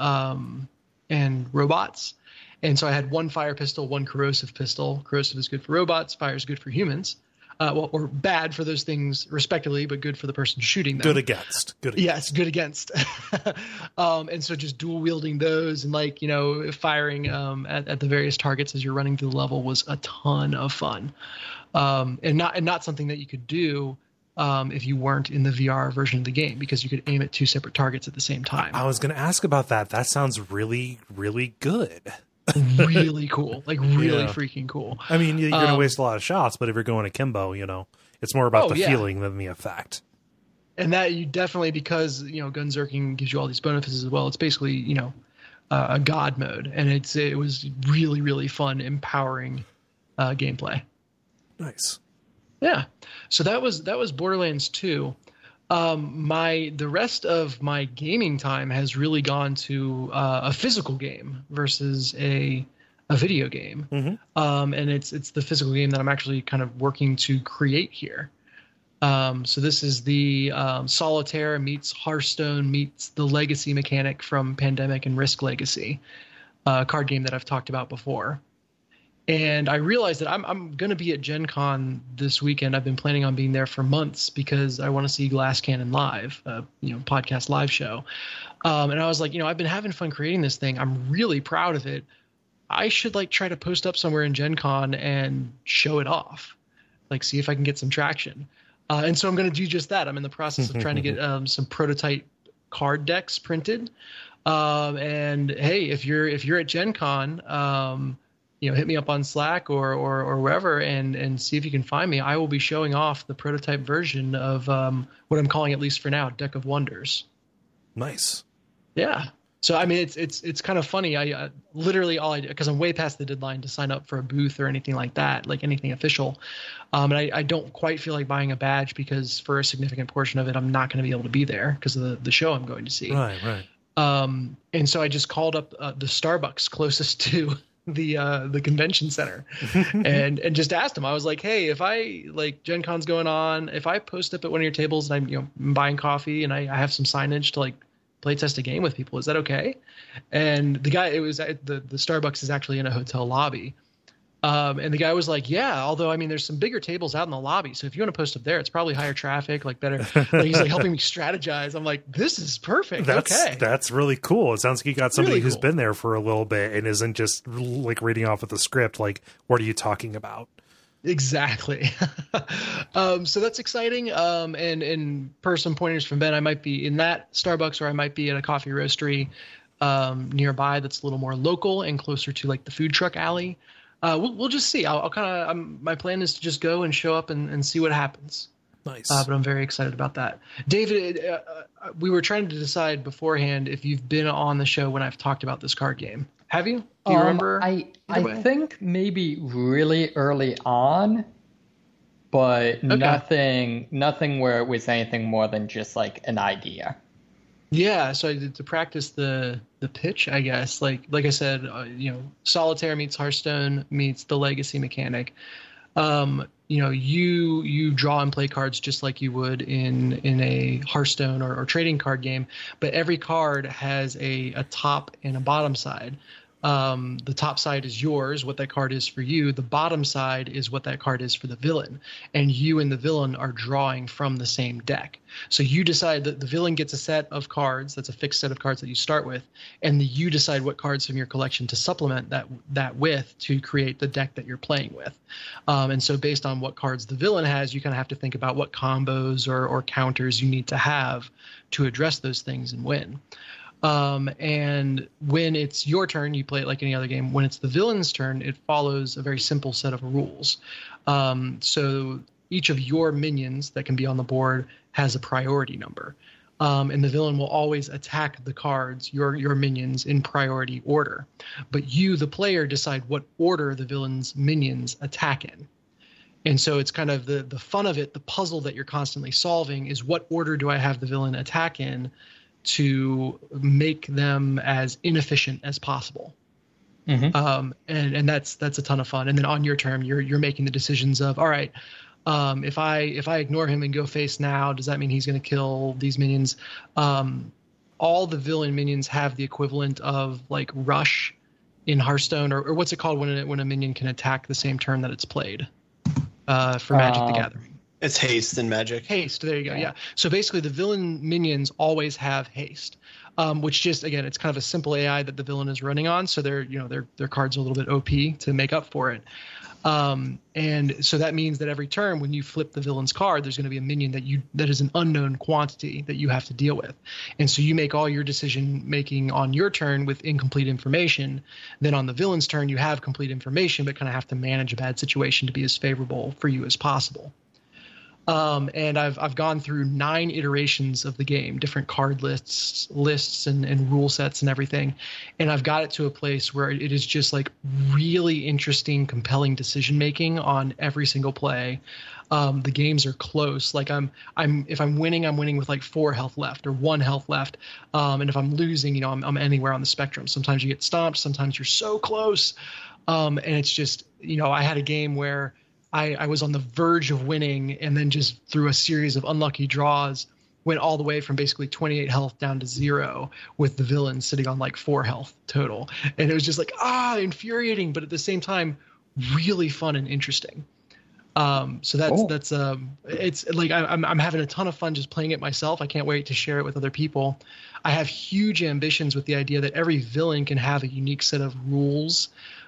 robots. And so I had one fire pistol, one corrosive pistol. Corrosive is good for robots. Fire is good for humans. Or bad for those things respectively, but good for the person shooting them. Good against. Yes, good against. And so just dual wielding those and firing at the various targets as you're running through the level was a ton of fun. And not something that you could do if you weren't in the VR version of the game, because you could aim at 2 separate targets at the same time. I was going to ask about that. That sounds really, really good. Really cool, really freaking cool. I mean, you're going to waste a lot of shots, but if you're going akimbo, it's more about the feeling than the effect. And that you definitely, because Gunzerking gives you all these bonuses as well. It's basically a god mode, and it was really, really fun, empowering gameplay. Nice. Yeah. So that was Borderlands 2. The rest of my gaming time has really gone to a physical game versus a video game. And it's the physical game that I'm actually kind of working to create here. So this is the Solitaire meets Hearthstone meets the Legacy mechanic from Pandemic and Risk Legacy, card game that I've talked about before. And I realized that I'm going to be at Gen Con this weekend. I've been planning on being there for months because I want to see Glass Cannon live, podcast live show. And I was like, I've been having fun creating this thing. I'm really proud of it. I should try to post up somewhere in Gen Con and show it off, see if I can get some traction. And so I'm going to do just that. I'm in the process of trying to get some prototype card decks printed. And hey, if you're at Gen Con, hit me up on Slack or wherever and see if you can find me. I will be showing off the prototype version of what I'm calling, at least for now, Deck of Wonders. Nice. Yeah. So I mean, it's kind of funny. I literally because I'm way past the deadline to sign up for a booth or anything like that, like anything official. And I don't quite feel like buying a badge because for a significant portion of it, I'm not going to be able to be there because of the show I'm going to see. Right. And so I just called up the Starbucks closest to the convention center and just asked him. I was like, hey, if I like Gen Con's going on, if I post up at one of your tables and I'm buying coffee and I have some signage to like play test a game with people, is that okay? And the guy, it was the Starbucks is actually in a hotel lobby. And the guy was like, yeah, although, I mean, there's some bigger tables out in the lobby. So if you want to post up there, it's probably higher traffic, like better. Like, he's like helping me strategize. I'm like, this is perfect. That's really cool. It sounds like you got somebody really who's cool. been there for a little bit and isn't just like reading off of the script. Like, what are you talking about? Exactly. So that's exciting. And per some pointers from Ben, I might be in that Starbucks or I might be at a coffee roastery nearby that's a little more local and closer to like the food truck alley. We'll just see. I'll kind of my plan is to just go and show up and see what happens. Nice. But I'm very excited about that. David, we were trying to decide beforehand if you've been on the show when I've talked about this card game. Have you? Do you remember? I think maybe really early on, but nothing where it was anything more than just like an idea. Yeah, so I did to practice the pitch, I guess. Like I said, Solitaire meets Hearthstone meets the Legacy mechanic. You draw and play cards just like you would in a Hearthstone or trading card game, but every card has a top and a bottom side. The top side is yours, what that card is for you. The bottom side is what that card is for the villain. And you and the villain are drawing from the same deck. So you decide that the villain gets a set of cards, that's a fixed set of cards that you start with, and you decide what cards from your collection to supplement that with to create the deck that you're playing with. And so based on what cards the villain has, you kind of have to think about what combos or counters you need to have to address those things and win. And when it's your turn, you play it like any other game. When it's the villain's turn, it follows a very simple set of rules. So each of your minions that can be on the board has a priority number. And the villain will always attack the cards, your minions, in priority order. But you, the player, decide what order the villain's minions attack in. And so it's kind of the fun of it, the puzzle that you're constantly solving is what order do I have the villain attack in to make them as inefficient as possible. Mm-hmm. And that's a ton of fun. And then on your turn, you're making the decisions of, all right, if I ignore him and go face now, does that mean he's going to kill these minions? All the villain minions have the equivalent of like rush in Hearthstone, or what's it called when a minion can attack the same turn that it's played for Magic the Gathering. It's haste in Magic. Haste, there you go, yeah. So basically the villain minions always have haste, which just, again, it's kind of a simple AI that the villain is running on, so their cards are a little bit OP to make up for it. And so that means that every turn when you flip the villain's card, there's going to be a minion that is an unknown quantity that you have to deal with. And so you make all your decision making on your turn with incomplete information. Then on the villain's turn, you have complete information, but kind of have to manage a bad situation to be as favorable for you as possible. And I've gone through 9 iterations of the game, different card lists and rule sets and everything. And I've got it to a place where it is just like really interesting, compelling decision making on every single play. The games are close. Like if I'm winning, I'm winning with like 4 health left or 1 health left. And if I'm losing, I'm anywhere on the spectrum. Sometimes you get stomped. Sometimes you're so close. And it's just, I had a game where I was on the verge of winning and then just through a series of unlucky draws went all the way from basically 28 health down to 0 with the villain sitting on like 4 health total. And it was just like, infuriating, but at the same time, really fun and interesting. So that's it's like I'm having a ton of fun just playing it myself. I can't wait to share it with other people. I have huge ambitions with the idea that every villain can have a unique set of rules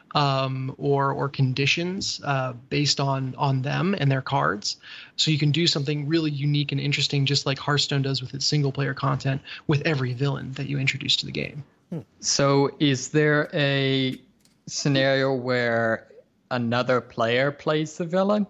or conditions based on them and their cards. So you can do something really unique and interesting, just like Hearthstone does with its single player content with every villain that you introduce to the game. So is there a scenario where another player plays the villain?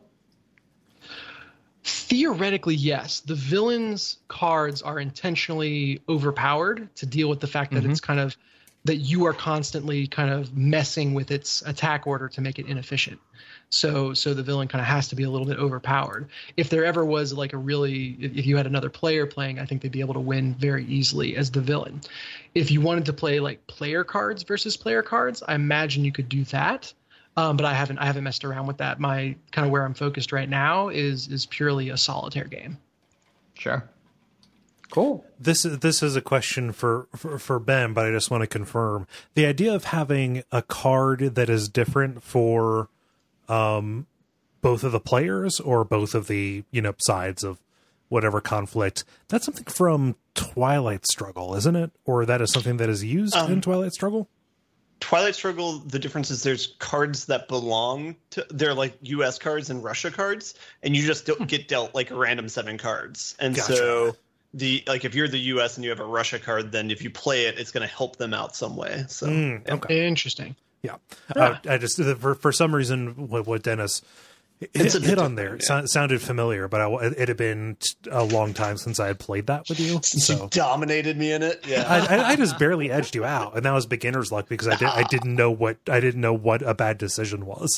Theoretically, yes. The villain's cards are intentionally overpowered to deal with the fact that it's kind of that you are constantly kind of messing with its attack order to make it inefficient. So the villain kind of has to be a little bit overpowered. If there ever was like if you had another player playing, I think they'd be able to win very easily as the villain. If you wanted to play like player cards versus player cards, I imagine you could do that. But I haven't messed around with that. My kind of where I'm focused right now is purely a solitaire game. Sure. Cool. This is a question for Ben, but I just want to confirm the idea of having a card that is different for both of the players or both of the sides of whatever conflict. That's something from Twilight Struggle, isn't it? Or that is something that is used in Twilight Struggle? Twilight Struggle, the difference is there's cards that belong to, they're like US cards and Russia cards, and you just don't get dealt like a random 7 cards. And Gotcha. So if you're the US and you have a Russia card, then if you play it, it's going to help them out some way. So okay. Interesting. Yeah. I just for some reason what Dennis hit on there sounded familiar, but it had been a long time since I had played that with you. So you dominated me in it. Yeah, I just barely edged you out, and that was beginner's luck because I didn't know what a bad decision was.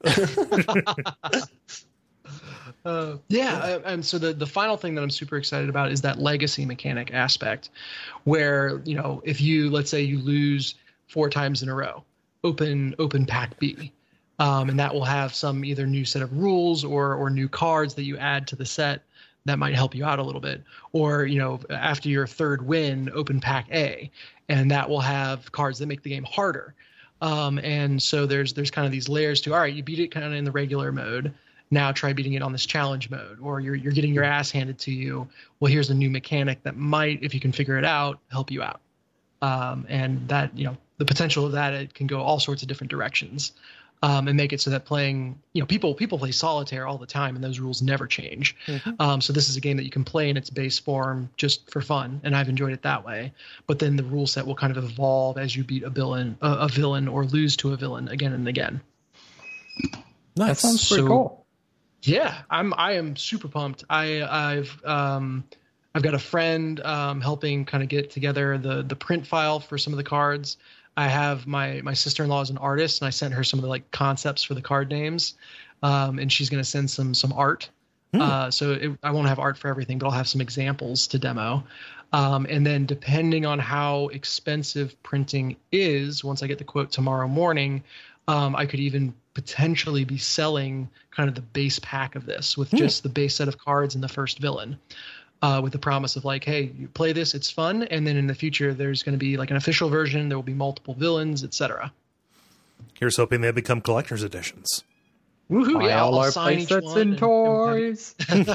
And so the final thing that I'm super excited about is that legacy mechanic aspect, where if let's say you lose 4 times in a row, open pack B. And that will have some either new set of rules or new cards that you add to the set that might help you out a little bit. Or, after your 3rd win, open pack A, and that will have cards that make the game harder. And so there's kind of these layers to, all right, you beat it kind of in the regular mode. Now try beating it on this challenge mode, or you're getting your ass handed to you. Well, here's a new mechanic that might, if you can figure it out, help you out. And that, the potential of that, it can go all sorts of different directions. And make it so that playing, people play solitaire all the time, and those rules never change. Mm-hmm. So this is a game that you can play in its base form just for fun, and I've enjoyed it that way. But then the rule set will kind of evolve as you beat a villain or lose to a villain again and again. Nice. That sounds pretty cool. Yeah, I am super pumped. I've got a friend helping kind of get together the print file for some of the cards. I have my sister-in-law is an artist, and I sent her some of the concepts for the card names, and she's going to send some art. So I won't have art for everything, but I'll have some examples to demo. And then depending on how expensive printing is, once I get the quote tomorrow morning, I could even potentially be selling kind of the base pack of this with just the base set of cards and the first villain. With the promise of hey, you play this, it's fun, and then in the future there's going to be an official version, there will be multiple villains, etc. Here's hoping they become collector's editions. Woohoo! Yeah, all I'll our sign each playsets one and toys.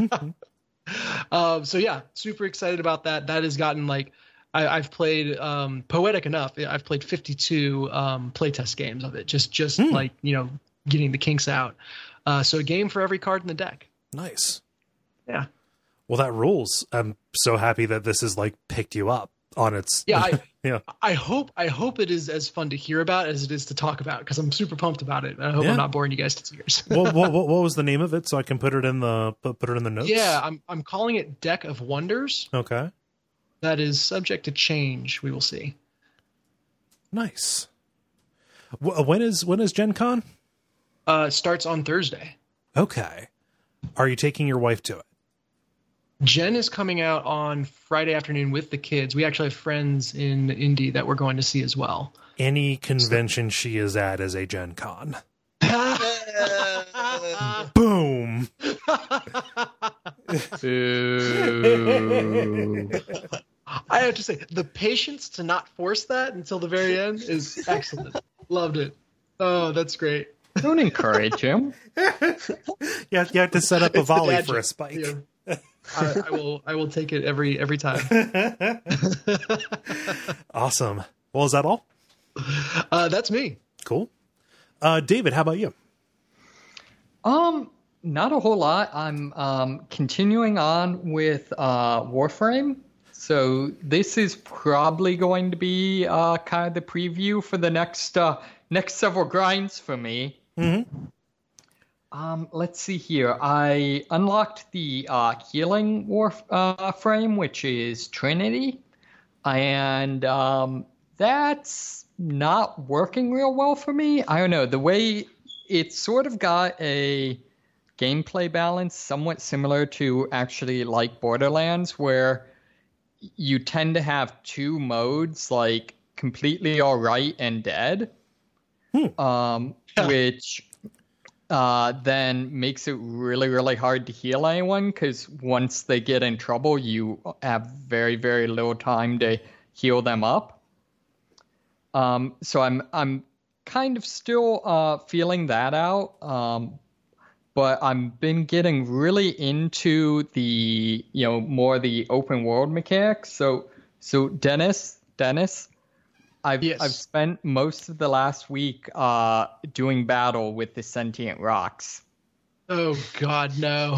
So yeah, super excited about that. That has gotten I've played poetic enough. I've played 52 playtest games of it, just getting the kinks out. So a game for every card in the deck. Nice. Yeah. Well, that rules. I'm so happy that this has picked you up on its. Yeah, yeah. I hope it is as fun to hear about as it is to talk about, because I'm super pumped about it. I hope I'm not boring you guys to tears. what was the name of it so I can put it in the notes? Yeah, I'm calling it Deck of Wonders. Okay. That is subject to change. We will see. Nice. When is Gen Con? Starts on Thursday. Okay. Are you taking your wife to it? Jen is coming out on Friday afternoon with the kids. We actually have friends in Indy that we're going to see as well. Any convention she is at is a Gen Con. Boom. I have to say, the patience to not force that until the very end is excellent. Loved it. Oh, that's great. Don't encourage him. You have to set up a volley for a spike. Yeah. I will take it every time. Awesome. Well, is that all? That's me. Cool. David, how about you? Not a whole lot. I'm continuing on with Warframe. So this is probably going to be kind of the preview for the next several grinds for me. Mm-hmm. Let's see here. I unlocked the healing Warframe, which is Trinity, and that's not working real well for me. I don't know. The way it's sort of got a gameplay balance somewhat similar to actually like Borderlands, where you tend to have two modes, like completely all right and dead, which then makes it really, really hard to heal anyone, because once they get in trouble, you have very, very little time to heal them up. So I'm kind of still feeling that out, but I've been getting really into the more the open world mechanics. So Dennis, I've spent most of the last week doing battle with the sentient rocks. Oh God, no!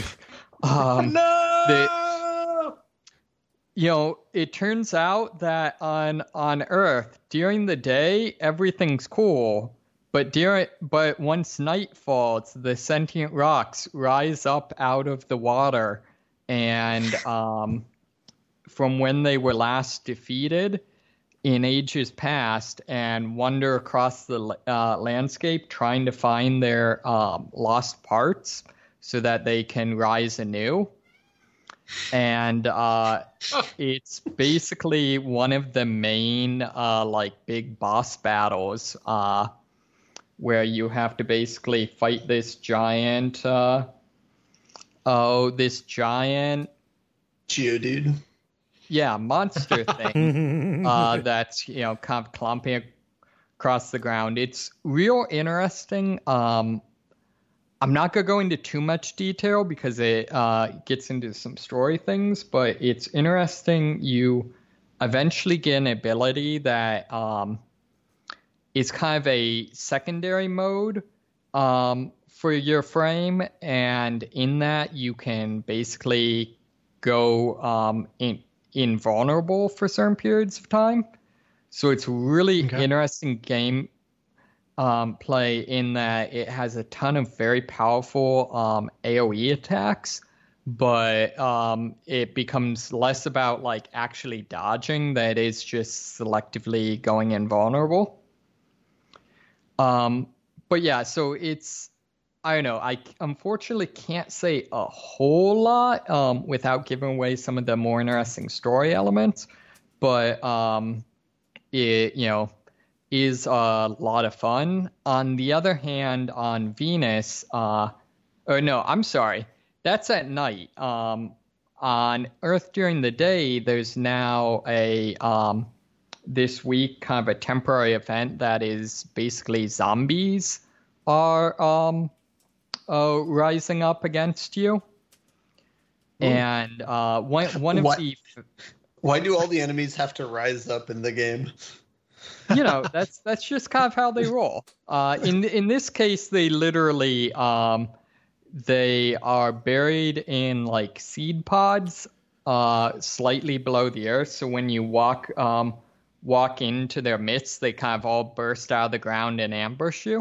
No! It turns out that on Earth during the day everything's cool, but once night falls, the sentient rocks rise up out of the water, and from when they were last defeated in ages past, and wander across the landscape trying to find their lost parts so that they can rise anew. And it's basically one of the main big boss battles where you have to basically fight this giant Geodude. Yeah, monster thing that's kind of clomping across the ground. It's real interesting. I'm not going to go into too much detail because it gets into some story things, but it's interesting. You eventually get an ability that is kind of a secondary mode for your frame, and in that you can basically go invulnerable for certain periods of time. So it's really interesting game play in that it has a ton of very powerful AoE attacks, but it becomes less about actually dodging than it is just selectively going invulnerable. But yeah, so it's, I don't know, I unfortunately can't say a whole lot without giving away some of the more interesting story elements, but it is a lot of fun. On the other hand, on Venus, that's at night. On Earth during the day, there's now this week kind of a temporary event that is basically zombies are rising up against you. Ooh. And one of the... Why do all the enemies have to rise up in the game? That's just kind of how they roll. In this case, they literally they are buried in seed pods slightly below the earth. So when you walk into their midst, they kind of all burst out of the ground and ambush you.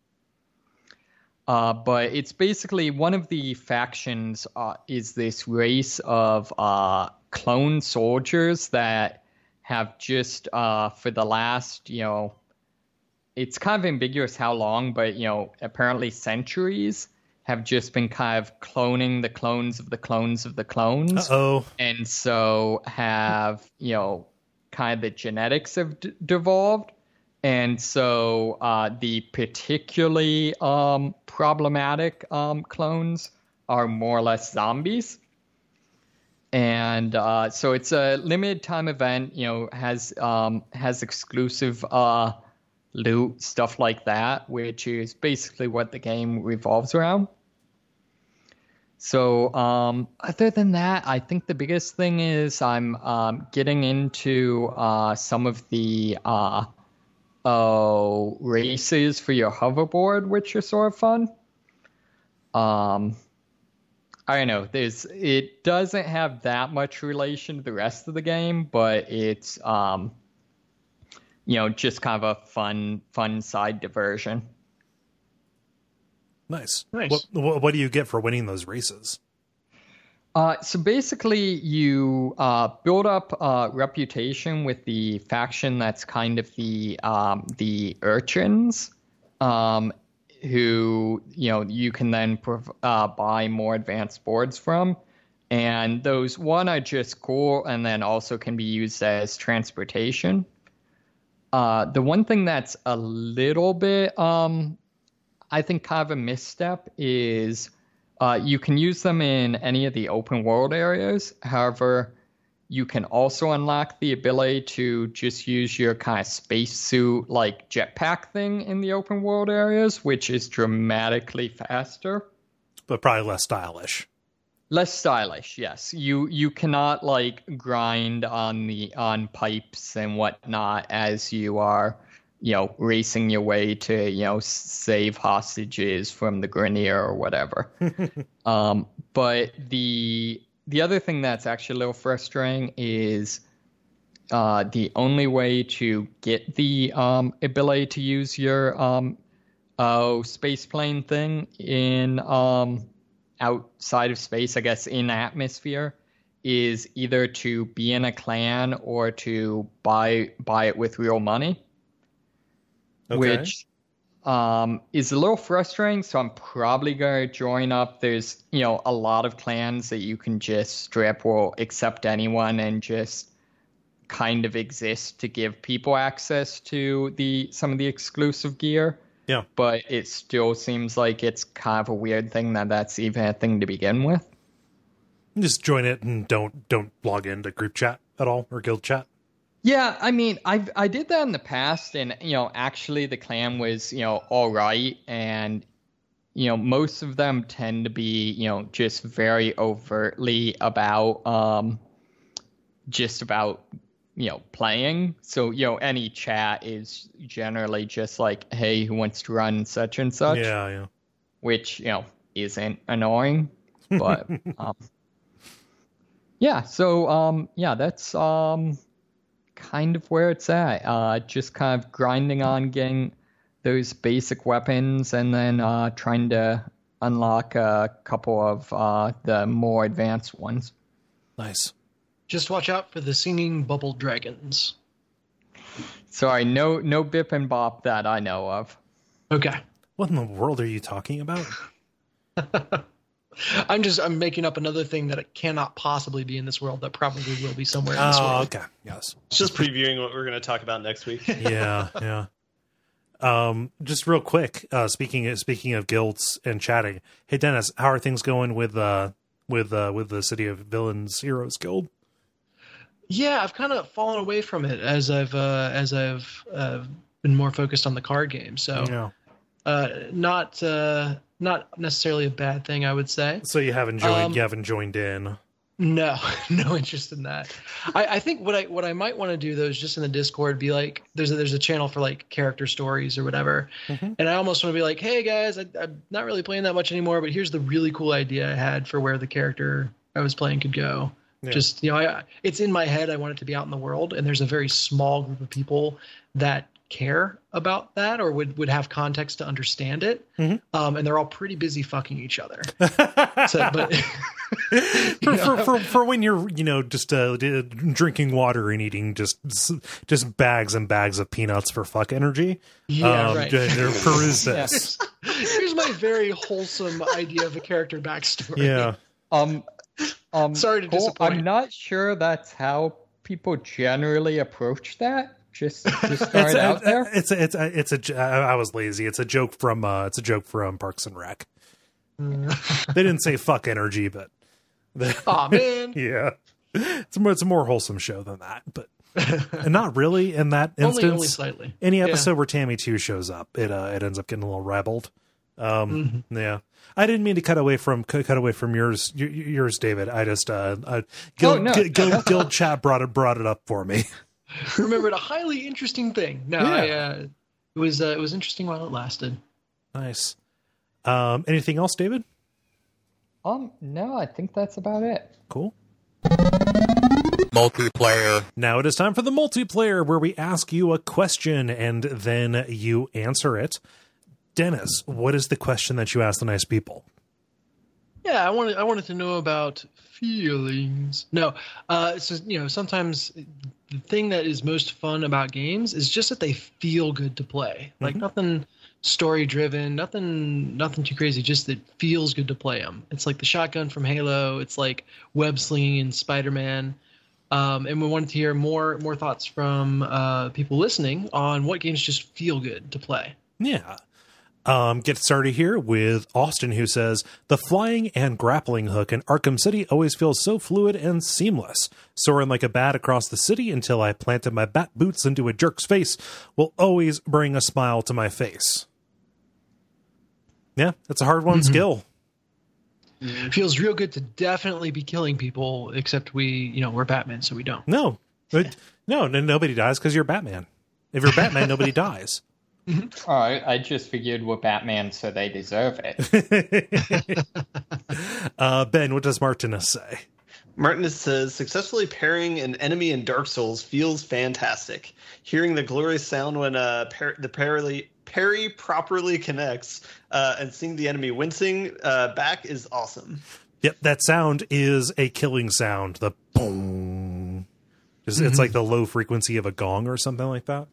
But it's basically one of the factions is this race of clone soldiers that have just for the last, it's kind of ambiguous how long, but, apparently centuries have just been kind of cloning the clones of the clones of the clones. Uh-oh. And so have, kind of the genetics have devolved. And so the particularly problematic clones are more or less zombies. And so it's a limited time event, has exclusive loot, stuff like that, which is basically what the game revolves around. So other than that, I think the biggest thing is I'm getting into some of the races for your hoverboard, which are sort of fun. I don't know. It doesn't have that much relation to the rest of the game, but it's just kind of a fun side diversion. Nice. What do you get for winning those races? So basically, you build up reputation with the faction that's kind of the urchins, who you can then buy more advanced boards from, and those are just cool, and then also can be used as transportation. The one thing that's a little bit, I think, kind of a misstep is. You can use them in any of the open world areas. However, you can also unlock the ability to just use your kind of spacesuit like jetpack thing in the open world areas, which is dramatically faster. But probably less stylish. Less stylish, yes. You cannot like grind on pipes and whatnot as you are racing your way to, save hostages from the Grineer or whatever. But the other thing that's actually a little frustrating is the only way to get the ability to use your space plane thing in outside of space, I guess in atmosphere, is either to be in a clan or to buy it with real money. Okay. Which is a little frustrating, so I'm probably going to join up. There's, a lot of clans that you can just straight will accept anyone and just kind of exist to give people access to some of the exclusive gear. Yeah. But it still seems like it's kind of a weird thing that's even a thing to begin with. Just join it and don't log into group chat at all or guild chat. Yeah, I mean, I did that in the past, and actually the clan was all right, and most of them tend to be just very overtly about just about playing. So any chat is generally just like, hey, who wants to run such and such? Yeah. Which isn't annoying, but yeah. So that's kind of where it's at. Just kind of grinding on getting those basic weapons and then trying to unlock a couple of the more advanced ones. Nice. Just watch out for the singing bubble dragons. Sorry, no bip and bop that I know of. Okay. What in the world are you talking about? I'm making up another thing that it cannot possibly be in this world that probably will be somewhere in this world. Oh, okay. Yes. It's just previewing what we're going to talk about next week. Yeah. Just real quick, speaking of guilds and chatting. Hey Dennis, how are things going with the City of Villains Heroes Guild? Yeah, I've kind of fallen away from it as I've been more focused on the card game. So not necessarily a bad thing, I would say. So you haven't joined in. No interest in that. I think what I might want to do though is just in the Discord be like, there's a channel for like character stories or whatever, and I almost want to be like, hey guys, I'm not really playing that much anymore, but here's the really cool idea I had for where the character I was playing could go. Yeah. Just it's in my head. I want it to be out in the world, and there's a very small group of people that care about that or would have context to understand it, and they're all pretty busy fucking each other. For when you're just drinking water and eating just bags and bags of peanuts for fuck energy. Yeah, right. Peruse this. Here's my very wholesome idea of a character backstory. Yeah. Sorry to disappoint. I'm not sure that's how people generally approach that. Just start out there. I was lazy. It's a joke from Parks and Rec. They didn't say fuck energy, but oh man, yeah, it's a more wholesome show than that, but not really in that instance. Only slightly. Any episode where Tammy 2 shows up, it ends up getting a little rebelled. Yeah. I didn't mean to cut away from yours, David. I just Guild Chat brought it up for me. Remembered a highly interesting thing. No, yeah. It was interesting while it lasted. Nice. Anything else, David? No, I think that's about it. Cool. Multiplayer. Now it is time for the multiplayer, where we ask you a question and then you answer it. Dennis, what is the question that you ask the nice people? Yeah, I wanted to know about feelings. No, so sometimes the thing that is most fun about games is just that they feel good to play. Like nothing story driven, nothing too crazy. Just that feels good to play them. It's like the shotgun from Halo. It's like web slinging in Spider-Man. And we wanted to hear more thoughts from people listening on what games just feel good to play. Yeah. Get started here with Austin, who says, the flying and grappling hook in Arkham City always feels so fluid and seamless. Soaring like a bat across the city until I planted my bat boots into a jerk's face will always bring a smile to my face. Yeah, it's a hard-won skill. It feels real good to definitely be killing people, except we're Batman, so we don't. No, nobody dies because you're Batman. If you're Batman, nobody dies. All right, I just figured we're Batman, so they deserve it. Ben, what does Martinez say? Martinez says, successfully parrying an enemy in Dark Souls feels fantastic. Hearing the glorious sound when the parry properly connects and seeing the enemy wincing back is awesome. Yep, that sound is a killing sound. The boom. It's like the low frequency of a gong or something like that.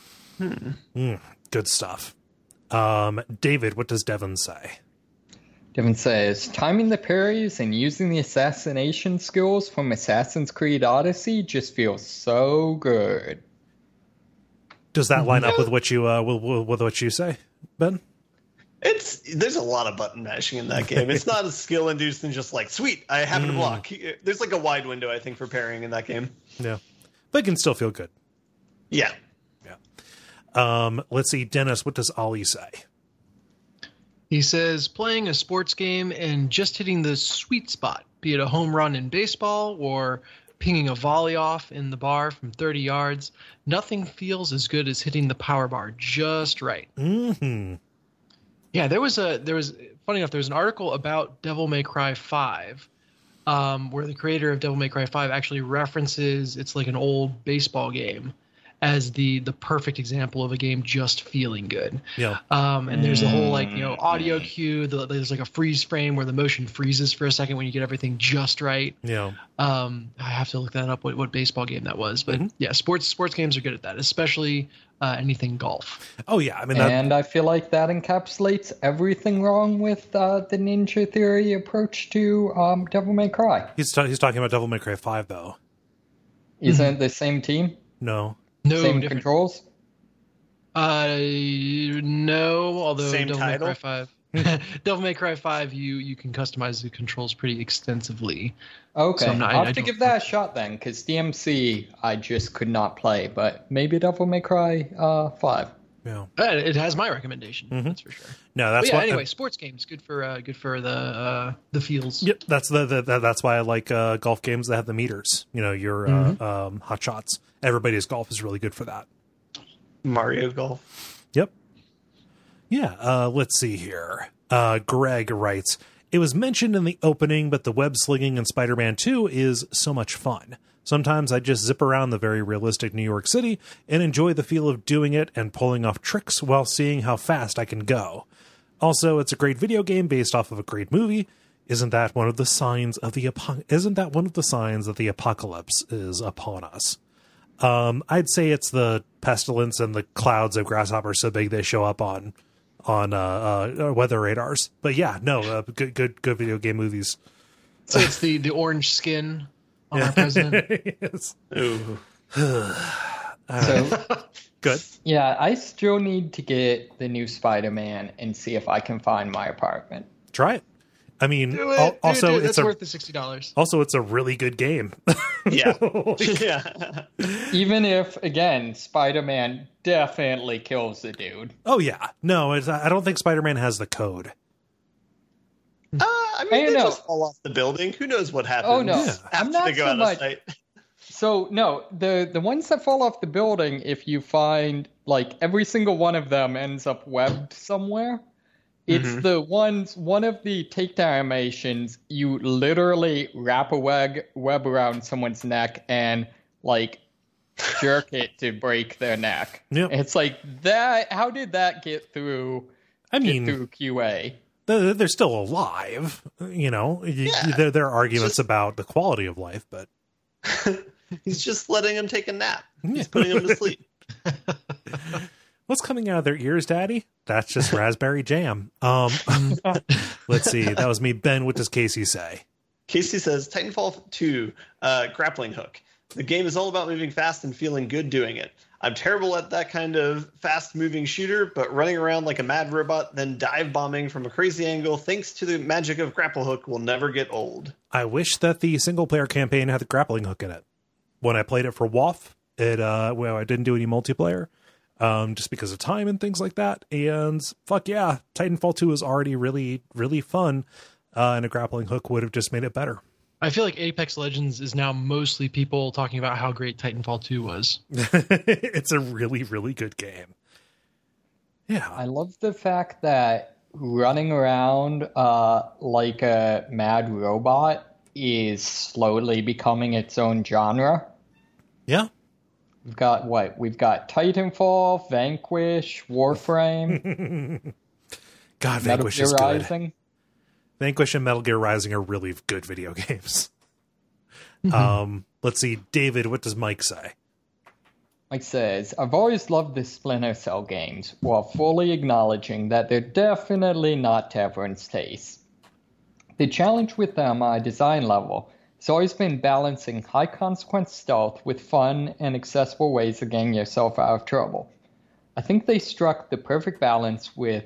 Good stuff. David, what does Devin say? Devin says, timing the parries and using the assassination skills from Assassin's Creed Odyssey just feels so good. Does that line up with what you with what you say, Ben? There's a lot of button mashing in that game. It's not as skill induced and just like, sweet, I happen to block. There's like a wide window, I think, for parrying in that game. Yeah, but it can still feel good. Yeah. Let's see, Dennis, what does Ollie say? He says, playing a sports game and just hitting the sweet spot, be it a home run in baseball or pinging a volley off in the bar from 30 yards, nothing feels as good as hitting the power bar just right. Mm-hmm. Yeah, there was funny enough, there was an article about Devil May Cry 5 where the creator of Devil May Cry 5 actually references, it's like an old baseball game, as the perfect example of a game just feeling good. Yeah. And there's a whole audio cue. There's like a freeze frame where the motion freezes for a second when you get everything just right. Yeah. I have to look that up, what baseball game that was. But yeah, sports games are good at that, especially anything golf. Oh, yeah. I mean, and I feel like that encapsulates everything wrong with the Ninja Theory approach to Devil May Cry. He's talking about Devil May Cry 5, though. Isn't it the same team? No. No, same different controls? No, although Same Devil title? May Cry 5. Devil May Cry 5, you can customize the controls pretty extensively. Okay, So I'll have to give that a shot then, because DMC I just could not play, but maybe Devil May Cry 5. Yeah. It has my recommendation, that's for sure. No, that's But yeah, anyway, sports games good for the feels. Yep, that's that's why I like golf games that have the meters. Your hot shots. Everybody's golf is really good for that. Mario Golf. Yep. Yeah. Let's see here. Greg writes, it was mentioned in the opening, but the web slinging in Spider-Man 2 is so much fun. Sometimes I just zip around the very realistic New York City and enjoy the feel of doing it and pulling off tricks while seeing how fast I can go. Also, it's a great video game based off of a great movie. Isn't that one of the signs that the apocalypse is upon us? I'd say it's the pestilence and the clouds of grasshoppers so big they show up on weather radars. But yeah, no, good video game movies. So it's the orange skin on our president. Yes. Ooh. So Good. yeah, I still need to get the new Spider-Man and see if I can find my apartment. Try it. I mean, Do it, also dude, it's that's worth the $60. Also, it's a really good game. Yeah. Yeah. Even if, again, Spider-Man definitely kills the dude. Oh yeah, no, I don't think Spider-Man has the code. I mean, they just fall off the building. Who knows what happens? Oh, no. Yeah. I'm after not they go so out much. of sight. So, no, the ones that fall off the building, if you find, like, every single one of them ends up webbed somewhere. It's the ones, one of the takedown animations, you literally wrap a web around someone's neck and, like, jerk it to break their neck. Yep. It's like, that, how did that get through, I mean, through QA? They're still alive, you know. There are arguments about the quality of life, but he's just letting them take a nap. He's putting them to sleep. What's coming out of their ears, Daddy? That's just raspberry jam. Let's see. That was me. Ben, what does Casey say? Casey says, Titanfall 2, grappling hook. The game is all about moving fast and feeling good doing it. I'm terrible at that kind of fast-moving shooter, but running around like a mad robot, then dive bombing from a crazy angle, thanks to the magic of grapple hook, will never get old. I wish that the single-player campaign had the grappling hook in it. When I played it for WoW, I didn't do any multiplayer, just because of time and things like that. And fuck yeah, Titanfall 2 is already really, really fun, and a grappling hook would have just made it better. I feel like Apex Legends is now mostly people talking about how great Titanfall 2 was. It's a really, really good game. Yeah. I love the fact that running around like a mad robot is slowly becoming its own genre. Yeah. We've got what? We've got Titanfall, Vanquish, Warframe. God, Vanquish is good. Vanquish and Metal Gear Rising are really good video games. Let's see. David, what does Mike say? Mike says, I've always loved the Splinter Cell games, while fully acknowledging that they're definitely not to everyone's taste. The challenge with them on a design level has always been balancing high-consequence stealth with fun and accessible ways of getting yourself out of trouble. I think they struck the perfect balance with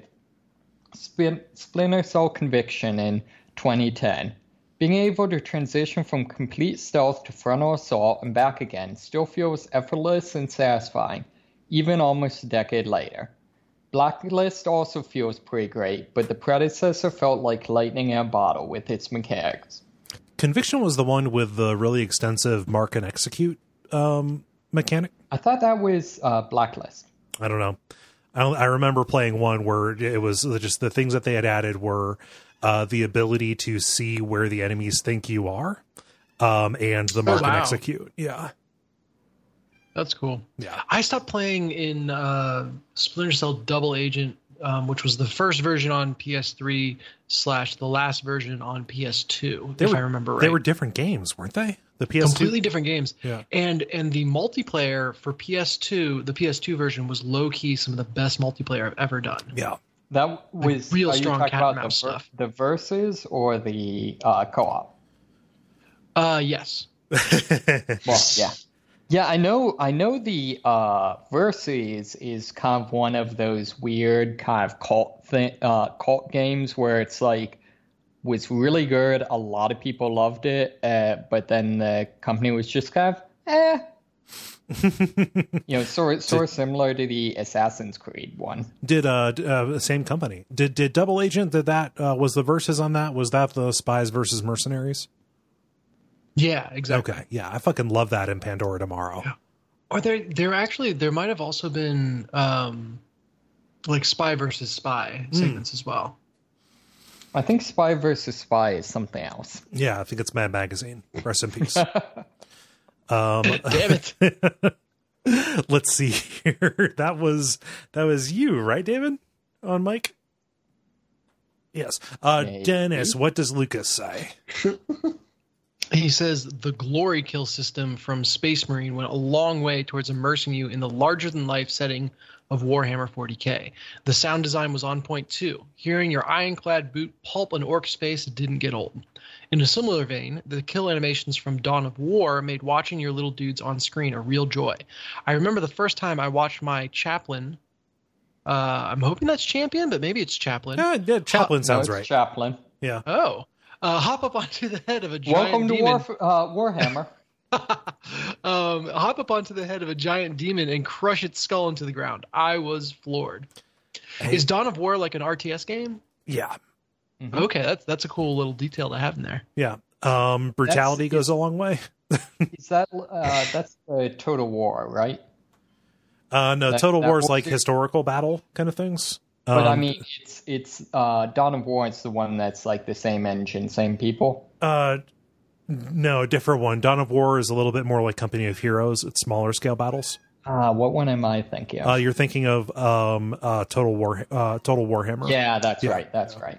Splinter Cell Conviction in 2010. Being able to transition from complete stealth to frontal assault and back again still feels effortless and satisfying, even almost a decade later. Blacklist also feels pretty great, but the predecessor felt like lightning in a bottle with its mechanics. Conviction was the one with the really extensive mark and execute mechanic? I thought that was Blacklist. I don't know. I remember playing one where it was just the things that they had added were the ability to see where the enemies think you are, and the mark and execute. Yeah. That's cool. Yeah. I stopped playing in Splinter Cell Double Agent, which was the first version on PS3 / the last version on PS2, I remember right. They were different games, weren't they? The PS2? Completely different games. Yeah. And the multiplayer for PS2, the PS2 version was low-key some of the best multiplayer I've ever done. Yeah. That was real strong cat and mouse stuff. The versus or the co-op? Yes. Well, yeah. Yeah, I know the versus is kind of one of those weird kind of cult games where it's like was really good. A lot of people loved it, but then the company was just kind of sort of similar to the Assassin's Creed one. Did same company? Did Double Agent? Was the versus on that? Was that the Spies versus Mercenaries? Yeah, exactly. Okay, yeah, I fucking love that in Pandora Tomorrow. Yeah. Or there might have also been like Spy versus Spy segments as well. I think Spy versus Spy is something else. Yeah, I think it's Mad Magazine. Rest in peace. Damn it. Let's see here. That was you, right, David? On Mike? Yes. Dennis, what does Lucas say? He says the glory kill system from Space Marine went a long way towards immersing you in the larger-than-life setting of Warhammer 40k. The sound design was on point too. Hearing your ironclad boot pulp an orc space didn't get old. In a similar vein, the kill animations from Dawn of War made watching your little dudes on screen a real joy. I remember the first time I watched my chaplain. I'm hoping that's champion, but maybe it's chaplain. Yeah, chaplain sounds right. Chaplain. Yeah. Oh. Hop up onto the head of a giant Welcome to demon. Warhammer. Hop up onto the head of a giant demon and crush its skull into the ground. I was floored. Is Dawn of War like an RTS game? Yeah. Mm-hmm. Okay, that's a cool little detail to have in there. Yeah. Brutality goes a long way. Is that that's the Total War, right? No, Total War is like historical battle kind of things. But I mean, it's Dawn of War. It's the one that's like the same engine, same people. No, different one. Dawn of War is a little bit more like Company of Heroes. It's smaller scale battles. What one am I thinking of? You're thinking of Total Warhammer. Yeah, that's right. That's right.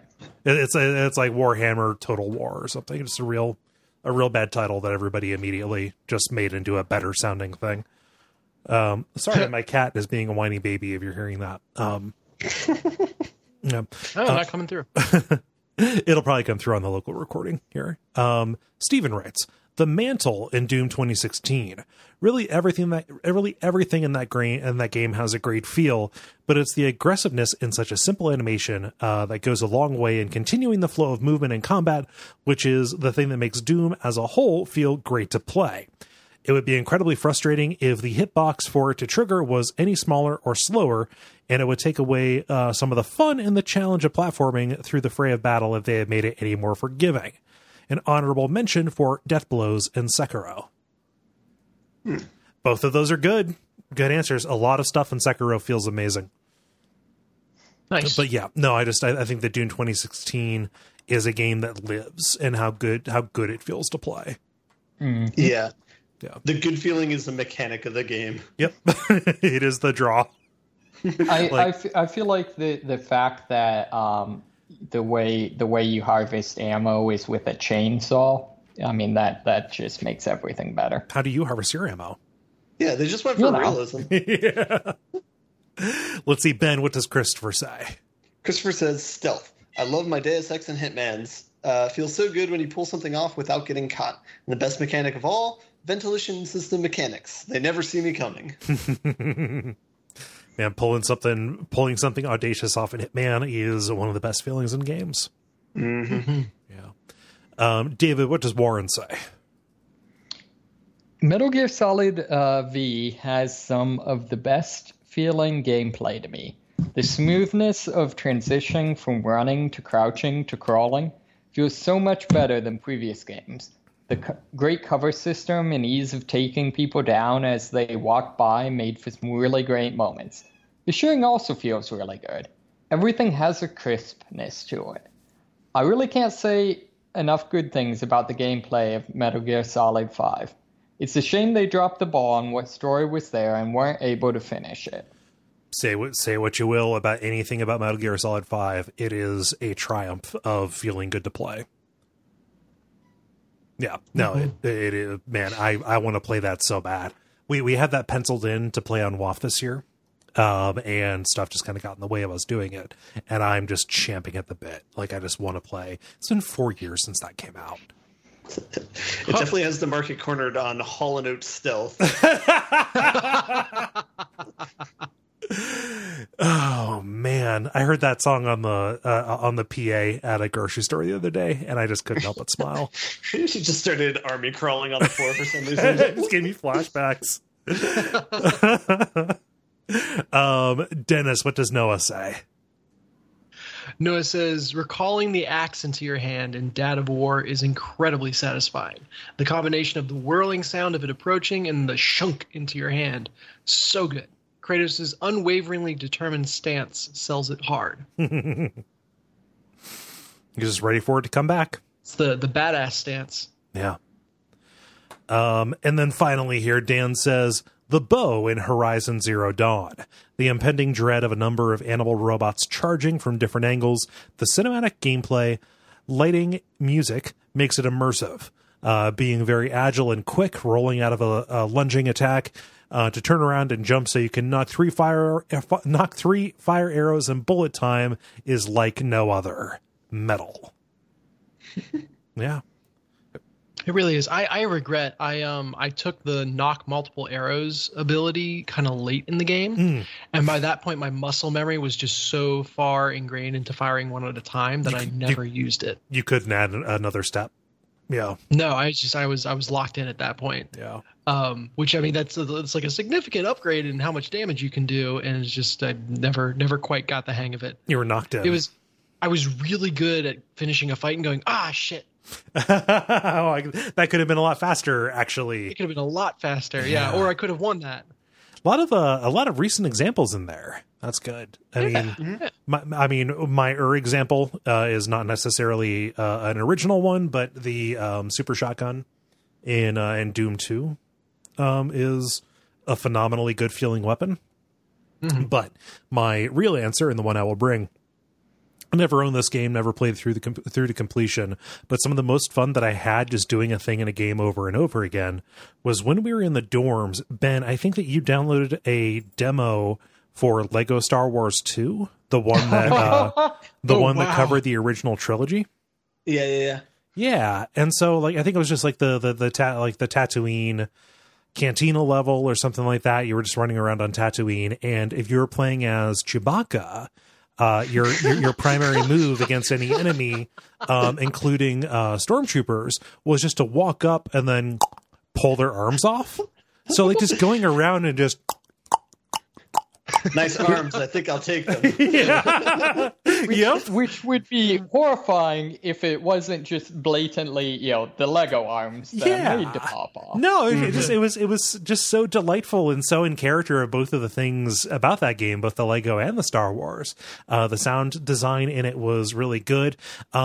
It's like Warhammer Total War or something. It's a real bad title that everybody immediately just made into a better sounding thing. Sorry that my cat is being a whiny baby if you're hearing that. Yeah. Oh, not coming through. It'll probably come through on the local recording here. Steven writes, the mantle in Doom 2016. Really everything in that game has a great feel, but it's the aggressiveness in such a simple animation that goes a long way in continuing the flow of movement and combat, which is the thing that makes Doom as a whole feel great to play. It would be incredibly frustrating if the hitbox for it to trigger was any smaller or slower, and it would take away some of the fun and the challenge of platforming through the fray of battle if they had made it any more forgiving. An honorable mention for Death Blows and Sekiro. Both of those are good good answers. A lot of stuff in Sekiro feels amazing. Nice. But yeah, no, I think that Doom 2016 is a game that lives, and how good it feels to play. Mm-hmm. Yeah. The good feeling is the mechanic of the game. Yep. It is the draw. I feel like the fact that the way you harvest ammo is with a chainsaw. I mean, that just makes everything better. How do you harvest your ammo? Yeah, they just went for realism. Yeah. Let's see, Ben, what does Christopher say? Christopher says, stealth. I love my Deus Ex and Hitmans. Feels so good when you pull something off without getting caught. And the best mechanic of all, ventilation system mechanics. They never see me coming. Man, pulling something audacious off in Hitman is one of the best feelings in games. Mm-hmm. Yeah. David, what does Warren say? Metal Gear Solid V has some of the best feeling gameplay to me. The smoothness of transitioning from running to crouching to crawling feels so much better than previous games. The great cover system and ease of taking people down as they walk by made for some really great moments. The shooting also feels really good. Everything has a crispness to it. I really can't say enough good things about the gameplay of Metal Gear Solid 5. It's a shame they dropped the ball on what story was there and weren't able to finish it. Say what you will about anything about Metal Gear Solid 5, it is a triumph of feeling good to play. Yeah, no, it is, man, I want to play that so bad. We had that penciled in to play on WAF this year, and stuff just kind of got in the way of us doing it, and I'm just champing at the bit. Like, I just want to play. It's been 4 years since that came out. It definitely has the market cornered on Hall & Oates stealth. Oh man, I heard that song on the PA at a grocery store the other day, and I just couldn't help but smile. She just started army crawling on the floor for some reason. It just gave me flashbacks. Dennis, what does Noah say? Noah says, recalling the axe into your hand in Dad of War is incredibly satisfying. The combination of the whirling sound of it approaching and the shunk into your hand, so good. Kratos' unwaveringly determined stance sells it hard. You're just ready for it to come back. It's the badass stance. Yeah. And then finally here, Dan says, the bow in Horizon Zero Dawn. The impending dread of a number of animal robots charging from different angles. The cinematic gameplay, lighting, music makes it immersive. Being very agile and quick, rolling out of a lunging attack to turn around and jump so you can knock three fire arrows in bullet time is like no other. Metal. Yeah. It really is. I regret I took the knock multiple arrows ability kind of late in the game, and by that point my muscle memory was just so far ingrained into firing one at a time that I never used it. You couldn't add another step. Yeah. No, I was locked in at that point. Yeah. Which I mean it's like a significant upgrade in how much damage you can do, and it's just I never quite got the hang of it. You were knocked in. I was really good at finishing a fight and going, shit. That could have been a lot faster, actually. It could have been a lot faster, yeah. Or I could have won that. A lot of recent examples in there. That's good. My example is not necessarily an original one, but the super shotgun in Doom 2 is a phenomenally good feeling weapon. Mm-hmm. But my real answer, and the one I will bring, I never owned this game, never played through to completion, but some of the most fun that I had just doing a thing in a game over and over again was when we were in the dorms. Ben, I think that you downloaded a demo for Lego Star Wars 2, the one that that covered the original trilogy. Yeah. And so like I think it was just like the Tatooine Cantina level or something like that. You were just running around on Tatooine, and if you were playing as Chewbacca, your primary move against any enemy, including stormtroopers, was just to walk up and then pull their arms off. So like just going around and just nice arms. I think I'll take them. Yeah. Which would be horrifying if it wasn't just blatantly, the Lego arms that made to pop off. No, it was just so delightful and so in character of both of the things about that game, both the Lego and the Star Wars. The sound design in it was really good.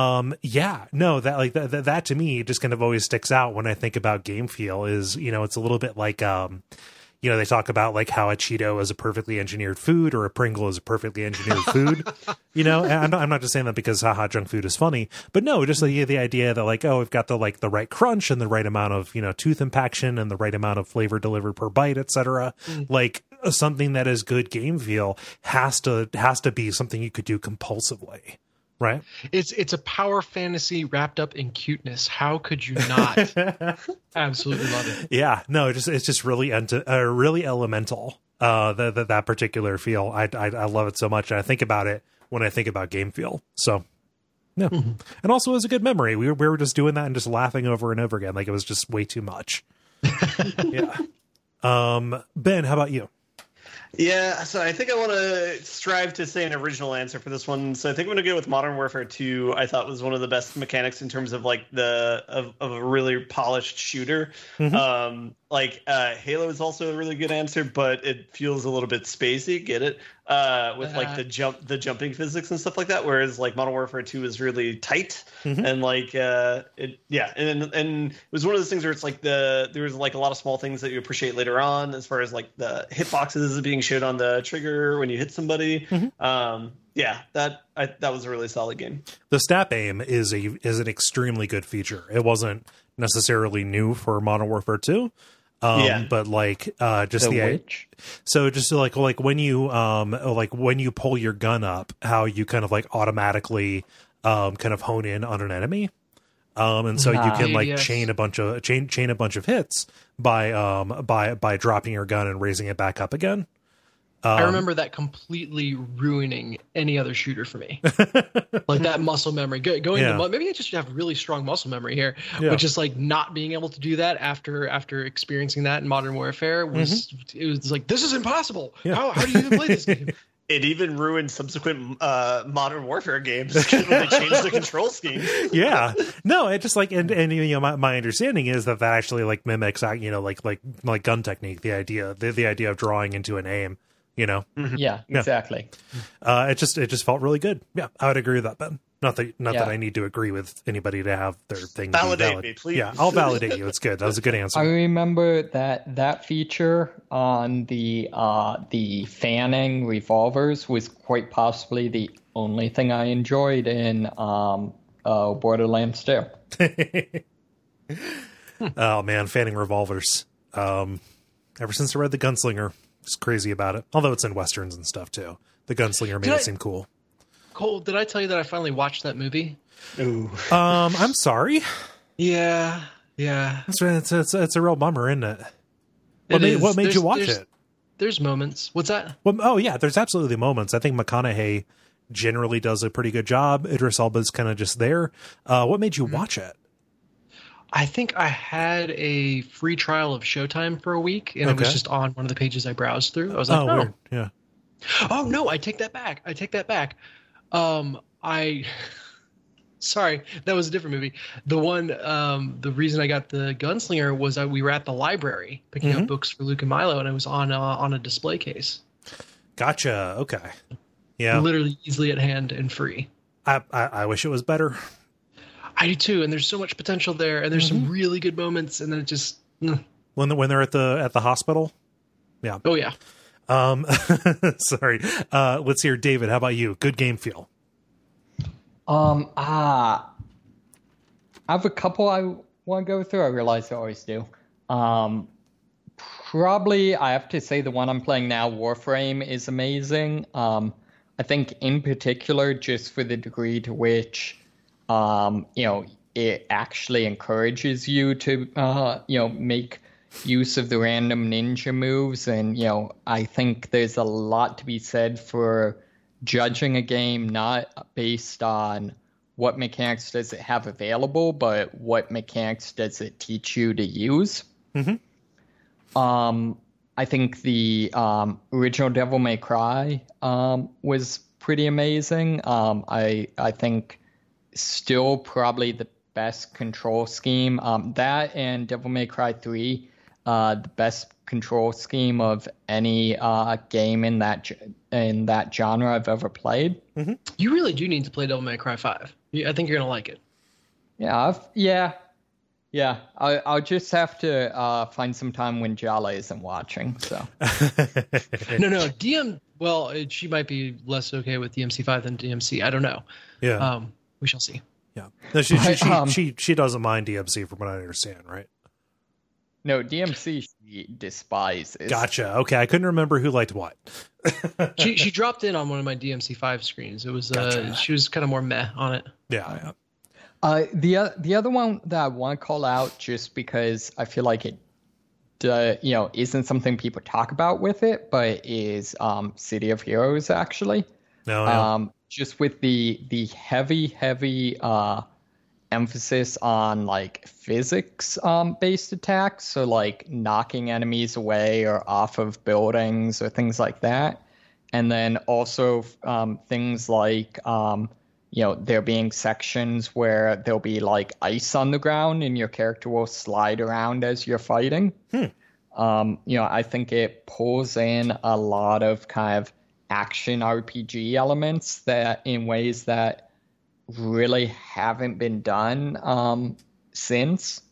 That to me just kind of always sticks out when I think about game feel. Is it's a little bit like they talk about like how a Cheeto is a perfectly engineered food or a Pringle is a perfectly engineered food, and I'm not just saying that because haha, junk food is funny, but no, just the idea that like, oh, we've got the right crunch and the right amount of, tooth impaction and the right amount of flavor delivered per bite, etc. Like something that is good game feel has to be something you could do compulsively. Right. It's a power fantasy wrapped up in cuteness. How could you not absolutely love it? Yeah, no, it's just really really elemental. That particular feel. I love it so much. And I think about it when I think about game feel. So yeah. And also it was a good memory. We were just doing that and just laughing over and over again. Like it was just way too much. Yeah. Ben, how about you? Yeah, so I think I want to strive to say an original answer for this one. So I think I'm going to go with Modern Warfare 2. I thought was one of the best mechanics in terms of like of a really polished shooter. Halo is also a really good answer, but it feels a little bit spacey. Get it? With like the jumping physics and stuff like that. Whereas like Modern Warfare 2 is really tight and like and it was one of those things where it's like there was like a lot of small things that you appreciate later on, as far as like the hitboxes being showed on the trigger when you hit somebody. That was a really solid game. The snap aim is an extremely good feature. It wasn't necessarily new for Modern Warfare 2. But like just just like when you pull your gun up, how you kind of like automatically kind of hone in on an enemy. And so you can like chain a bunch of hits by dropping your gun and raising it back up again. I remember that completely ruining any other shooter for me. Like that muscle memory. Maybe I just have really strong muscle memory here, but just like not being able to do that after experiencing that in Modern Warfare was it was like, this is impossible. How do you even play this game? It even ruined subsequent Modern Warfare games when they changed the control scheme. Yeah, no, it just like and my understanding is that actually like mimics like gun technique. The idea of drawing into an aim. Yeah, exactly. It just felt really good. Yeah, I would agree with that, Ben. Not that I need to agree with anybody to have their thing validate me, please. Yeah, I'll validate you. It's good. That was a good answer. I remember that feature on the fanning revolvers was quite possibly the only thing I enjoyed in Borderlands 2. Oh man, fanning revolvers. Ever since I read The Gunslinger, just crazy about it. Although it's in westerns and stuff too. The Gunslinger made it seem cool. Cole, did I tell you that I finally watched that movie? Ooh. I'm sorry. Yeah. It's a real bummer, isn't it? What made you watch it? There's moments. What's that? Well, there's absolutely moments. I think McConaughey generally does a pretty good job. Idris Elba's kind of just there. What made you watch it? I think I had a free trial of Showtime for a week, and it was just on one of the pages I browsed through. I was like, weird. Yeah. Oh no, I take that back. Sorry, that was a different movie. The one, the reason I got The Gunslinger was we were at the library picking up books for Luke and Milo, and I was on a display case. Gotcha. Okay. Yeah. Literally easily at hand and free. I wish it was better. I do too, and there's so much potential there, and there's some really good moments, and then it just when they're at the hospital. Yeah. Oh yeah. Sorry. Let's hear David. How about you? Good game feel. I have a couple I want to go through. I realize I always do. Probably I have to say the one I'm playing now, Warframe, is amazing. I think in particular, just for the degree to which, it actually encourages you to, make use of the random ninja moves. And, I think there's a lot to be said for judging a game not based on what mechanics does it have available, but what mechanics does it teach you to use. Mm-hmm. I think the original Devil May Cry was pretty amazing. I think still probably the best control scheme. That and Devil May Cry 3, the best control scheme of any game in that genre I've ever played. Mm-hmm. You really do need to play Devil May Cry 5. I think you're gonna like it. Yeah, I'll just have to find some time when Jala isn't watching. So no, Well, she might be less okay with DMC5 than DMC. I don't know. Yeah, we shall see. Yeah, no, she doesn't mind DMC from what I understand, right? No, DMC she despises. Gotcha. Okay, I couldn't remember who liked what. she dropped in on one of my DMC5 screens. It was gotcha. She was kind of more meh on it. Yeah. The other one that I want to call out, just because I feel like it, isn't something people talk about with it, but is City of Heroes actually. No. Yeah. Just with the heavy emphasis on like physics based attacks, so like knocking enemies away or off of buildings or things like that, and then also things like there being sections where there'll be like ice on the ground and your character will slide around as you're fighting. I think it pulls in a lot of kind of action RPG elements that in ways that really haven't been done since.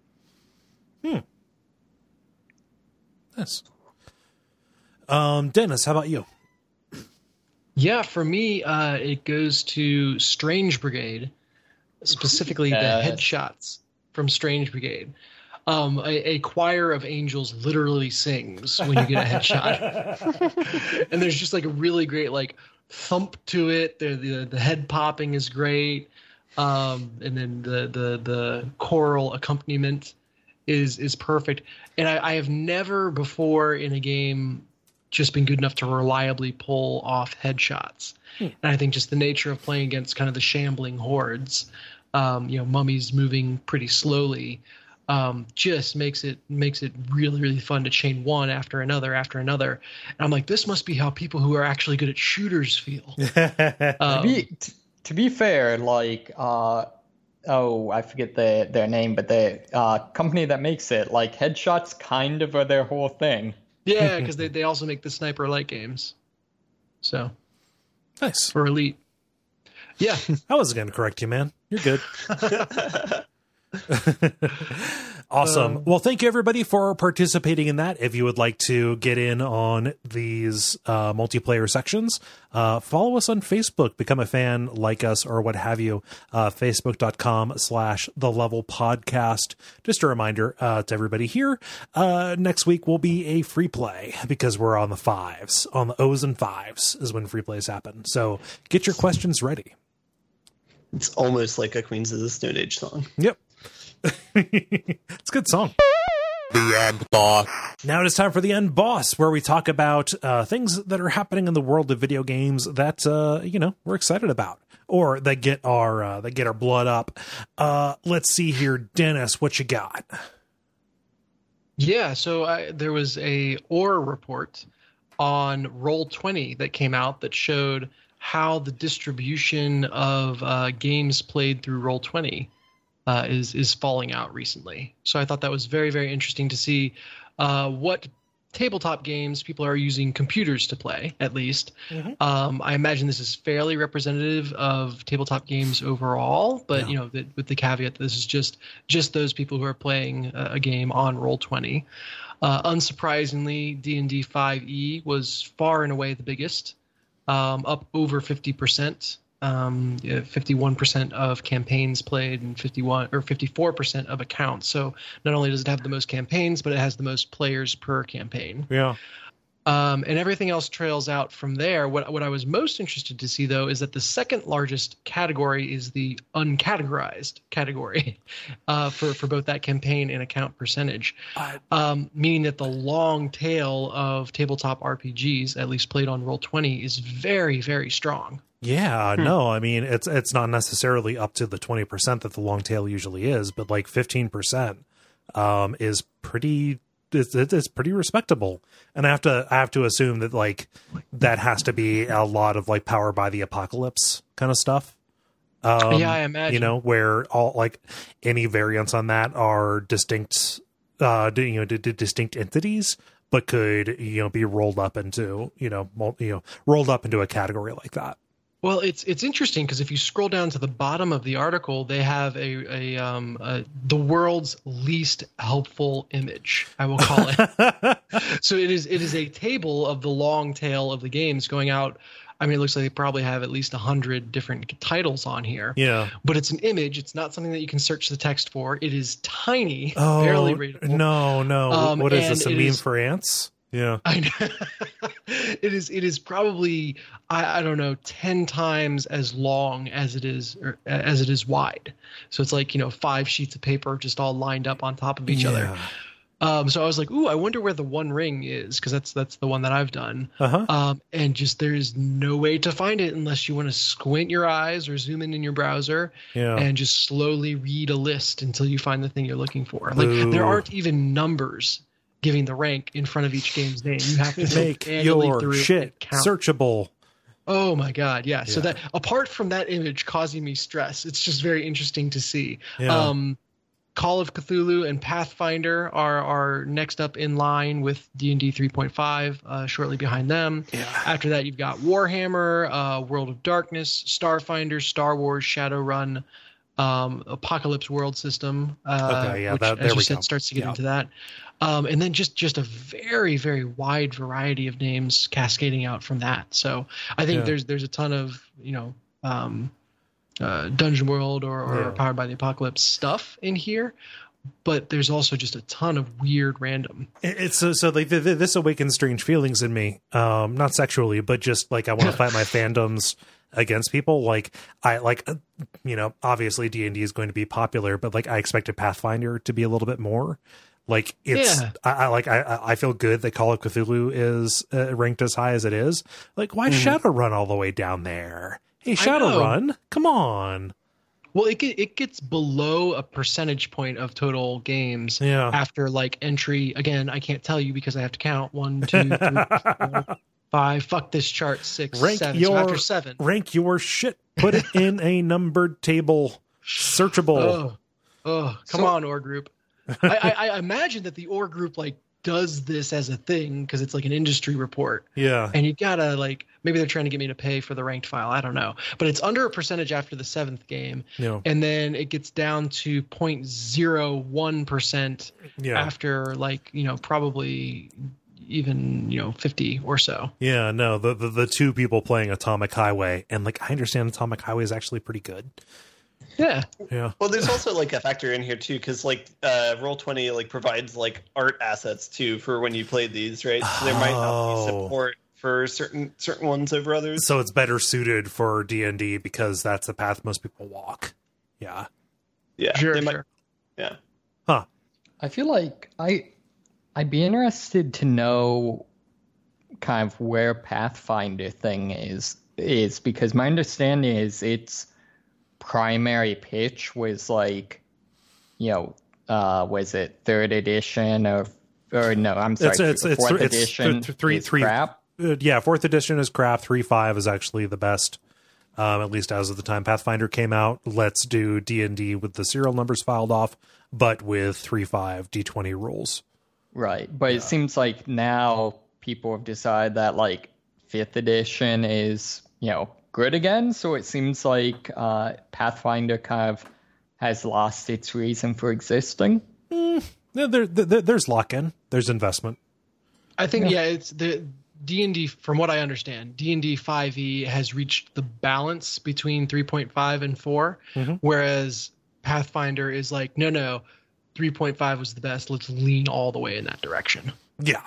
Nice. Dennis, how about you? Yeah, for me, it goes to Strange Brigade, specifically the headshots from Strange Brigade. A choir of angels literally sings when you get a headshot, and there's just like a really great like thump to it. The head popping is great, and then the choral accompaniment is perfect. And I have never before in a game just been good enough to reliably pull off headshots. And I think just the nature of playing against kind of the shambling hordes, mummies moving pretty slowly, just makes it really, really fun to chain one after another. And I'm like, this must be how people who are actually good at shooters feel. To be fair, like, I forget their name, but the company that makes it, like, headshots kind of are their whole thing. Yeah, because they also make the sniper light games. So nice for Elite. Yeah, I wasn't going to correct you, man. You're good. Awesome. Well, thank you everybody for participating in that. If you would like to get in on these multiplayer sections, follow us on Facebook, become a fan, like us, or what have you. Facebook.com/TheLevelPodcast. Just a reminder to everybody here, next week will be a free play because we're on the 5s. On the O's and 5s is when free plays happen. So get your questions ready. It's almost like a Queens of the Stone Age song. Yep. It's a good song. The End Boss. Now it is time for the End Boss, where we talk about things that are happening in the world of video games that we're excited about, or that get our blood up. Let's see here, Dennis, what you got? Yeah, so there was a OR report on Roll20 that came out that showed how the distribution of games played through Roll20 is falling out recently. So I thought that was very, very interesting to see what tabletop games people are using computers to play, at least. Mm-hmm. I imagine this is fairly representative of tabletop games overall, but with the caveat that this is just those people who are playing a game on Roll20. Unsurprisingly, D&D 5e was far and away the biggest, up over 50%. 51% of campaigns played, and 54% of accounts. So not only does it have the most campaigns, but it has the most players per campaign. Yeah. And everything else trails out from there. What I was most interested to see, though, is that the second largest category is the uncategorized category for both that campaign and account percentage, meaning that the long tail of tabletop RPGs, at least played on Roll20, is very, very strong. Yeah, no, I mean, it's not necessarily up to the 20% that the long tail usually is, but like 15% is pretty... It's pretty respectable, and I have to assume that like that has to be a lot of like Power by the Apocalypse kind of stuff. Yeah, I imagine. You know, where all like any variants on that are distinct, distinct entities, but could be rolled up into rolled up into a category like that. Well, it's interesting because if you scroll down to the bottom of the article, they have the world's least helpful image, I will call it. So it is a table of the long tail of the games going out. I mean, it looks like they probably have at least 100 different titles on here. Yeah. But it's an image. It's not something that you can search the text for. It is tiny, Oh, barely readable. No. What is this, a meme for ants? Yeah. I know. It is probably, I don't know, 10 times as long as it is wide. So it's like, 5 sheets of paper just all lined up on top of each other. So I was like, ooh, I wonder where the One Ring is, because that's the one that I've done. And just there's no way to find it unless you want to squint your eyes or zoom in your browser and just slowly read a list until you find the thing you're looking for. Like there aren't even numbers giving the rank in front of each game's name. You have to make your shit searchable. Oh my God. Yeah. So that apart from that image causing me stress, it's just very interesting to see. Call of Cthulhu and Pathfinder are next up in line with D&D 3.5, shortly behind them. After that, you've got Warhammer, World of Darkness, Starfinder, Star Wars, Shadowrun, Apocalypse World System, which, as you said, starts to get into that. And then just a very, very wide variety of names cascading out from that. So I think there's a ton of, Dungeon World or Powered by the Apocalypse stuff in here, but there's also just a ton of weird random. It's so like this awakens strange feelings in me, not sexually, but just like I want to fight my fandoms against people. Like obviously D&D is going to be popular, but like I expected Pathfinder to be a little bit more. Like it's, I feel good that Call of Cthulhu is ranked as high as it is. Like, why Shadowrun all the way down there? Hey, Shadowrun, come on. Well, it gets below a percentage point of total games after like entry. Again, I can't tell you because I have to count 1, 2, 3, 4, 5. Fuck this chart. 6, 7. So after 7, rank your shit. Put it in a numbered table, searchable. Come on, Or Group. I imagine that the Or Group like does this as a thing because it's like an industry report. Yeah. And you gotta like, maybe they're trying to get me to pay for the ranked file. I don't know. But it's under a percentage after the 7th game. Yeah. And then it gets down to 0.01% after like, probably even, 50 or so. Yeah, no, the two people playing Atomic Highway, and like I understand Atomic Highway is actually pretty good. Yeah. Well, there's also like a factor in here too, because like Roll20 like provides like art assets too for when you play these, right? So there might not be support for certain ones over others. So it's better suited for D&D because that's the path most people walk. Yeah. Yeah. Sure. Yeah. Huh. I feel like I'd be interested to know kind of where Pathfinder thing is because my understanding is its primary pitch was like, was it 3rd edition or no? I'm sorry, it's 4th edition. Three crap. 4th edition is crap. 3.5 is actually the best, at least as of the time Pathfinder came out. Let's do D&D with the serial numbers filed off, but with 3.5 D20 rules. Right, but it seems like now people have decided that like 5th edition is good again, so it seems like Pathfinder kind of has lost its reason for existing. There's lock-in, there's investment. I think it's D&D, from what I understand, D&D 5e has reached the balance between 3.5 and 4, whereas Pathfinder is like, no, 3.5 was the best. Let's lean all the way in that direction. Yeah.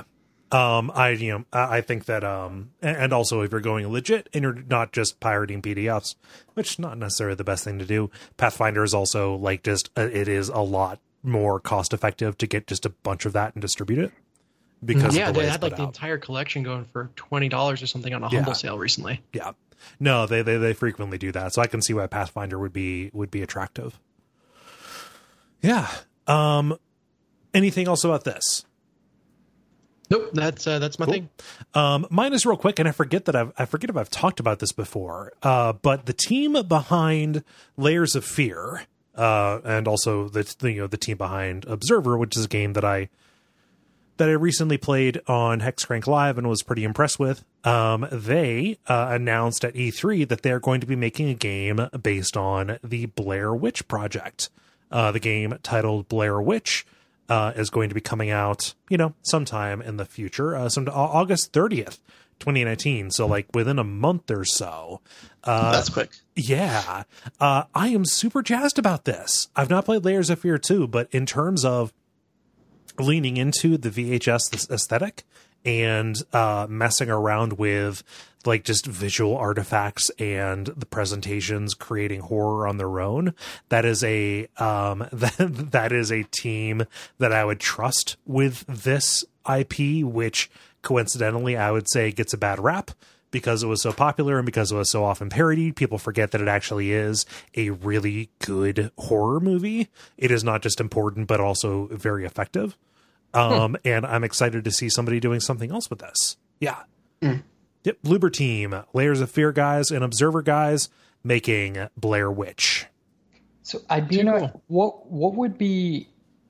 I think that, and also if you're going legit and you're not just pirating PDFs, which is not necessarily the best thing to do, Pathfinder is also like it is a lot more cost effective to get just a bunch of that and distribute it. Because they had like the entire collection going for $20 or something on a Humble sale recently. Yeah, no, they frequently do that, so I can see why Pathfinder would be attractive. Yeah. Anything else about this? Nope, that's my thing. Mine is real quick, and I forget if I've talked about this before. But the team behind Layers of Fear, and also the team behind Observer, which is a game that I recently played on Hexcrank Live and was pretty impressed with. They announced at E3 that they're going to be making a game based on the Blair Witch Project. The game titled Blair Witch is going to be coming out, sometime in the future, August 30th, 2019. So like within a month or so. That's quick. Yeah. I am super jazzed about this. I've not played Layers of Fear 2, but in terms of leaning into the VHS aesthetic and messing around with like just visual artifacts and the presentations, creating horror on their own, that is a that is a team that I would trust with this IP, which coincidentally I would say gets a bad rap because it was so popular and because it was so often parodied. People forget that it actually is a really good horror movie. It is not just important, but also very effective. And I'm excited to see somebody doing something else with this. Yeah. Yep. Bloober Team, Layers of Fear guys and Observer guys making Blair Witch. So what would be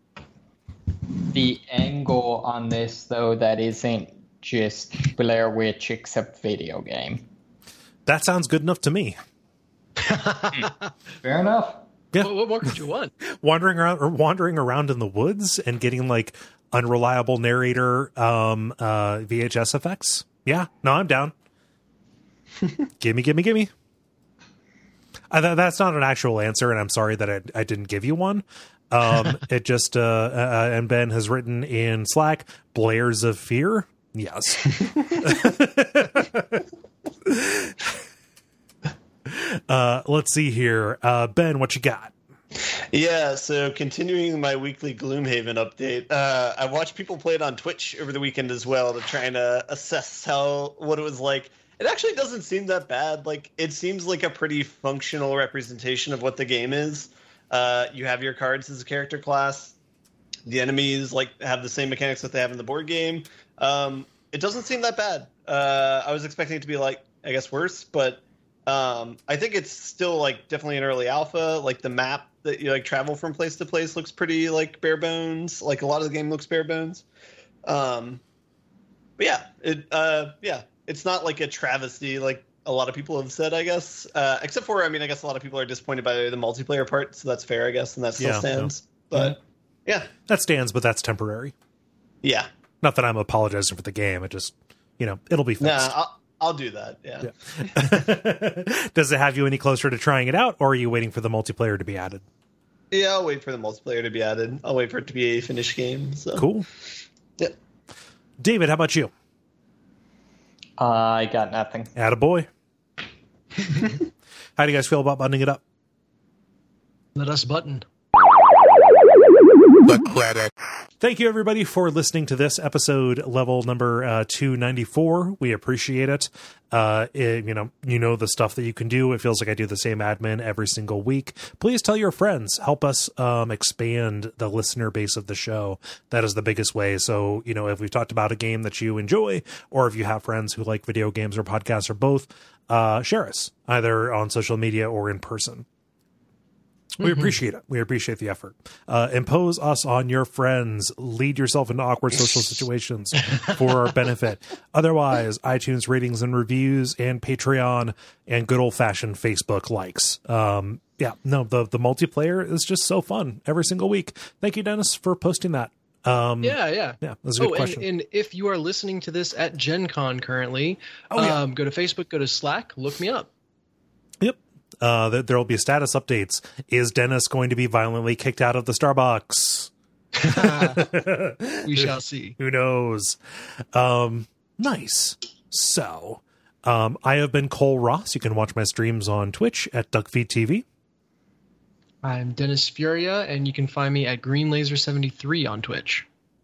the angle on this though that isn't just Blair Witch except video game? That sounds good enough to me. Fair enough. Yeah. What more could you want? Wandering around in the woods and getting like unreliable narrator VHS effects. Yeah, no, I'm down. Gimme. That's not an actual answer, and I'm sorry that I didn't give you one. It just and Ben has written in Slack, Blairs of Fear. Yes. Let's see here. Ben, what you got? Yeah, so continuing my weekly Gloomhaven update, I watched people play it on Twitch over the weekend as well to try and assess what it was like. It actually doesn't seem that bad. Like, it seems like a pretty functional representation of what the game is. You have your cards as a character class. The enemies have the same mechanics that they have in the board game. It doesn't seem that bad. I was expecting it to be worse, but I think it's still definitely an early alpha. Like the map that you travel from place to place looks pretty bare bones. Like a lot of the game looks bare bones. But yeah, it's not like a travesty like a lot of people have said, I guess. Except for, I guess a lot of people are disappointed by the multiplayer part, so that's fair, I guess, and that still stands. But yeah, that stands, but that's temporary. Yeah, not that I'm apologizing for the game. It just, it'll be fixed. Nah, I'll do that. Yeah. Does it have you any closer to trying it out, or are you waiting for the multiplayer to be added? Yeah, I'll wait for the multiplayer to be added. I'll wait for it to be a finished game. So. Cool. Yeah. David, how about you? I got nothing. Attaboy. How do you guys feel about buttoning it up? Let us button. The credit. Thank you, everybody, for listening to this episode, level number 294. We appreciate it. You know the stuff that you can do. It feels like I do the same admin every single week. Please tell your friends. Help us expand the listener base of the show. That is the biggest way. So, if we've talked about a game that you enjoy, or if you have friends who like video games or podcasts or both, share us, either on social media or in person. We appreciate it. We appreciate the effort. Impose us on your friends. Lead yourself into awkward social situations for our benefit. Otherwise, iTunes ratings and reviews and Patreon and good old-fashioned Facebook likes. The multiplayer is just so fun every single week. Thank you, Dennis, for posting that Yeah. That's a good question. And if you are listening to this at Gen Con currently, go to Facebook, go to Slack, look me up. Yep. There will be status updates. Is Dennis going to be violently kicked out of the Starbucks? We shall see. Who knows? Nice. So, I have been Cole Ross. You can watch my streams on Twitch at Duckfeed TV. I'm Dennis Furia, and you can find me at GreenLaser73 on Twitch.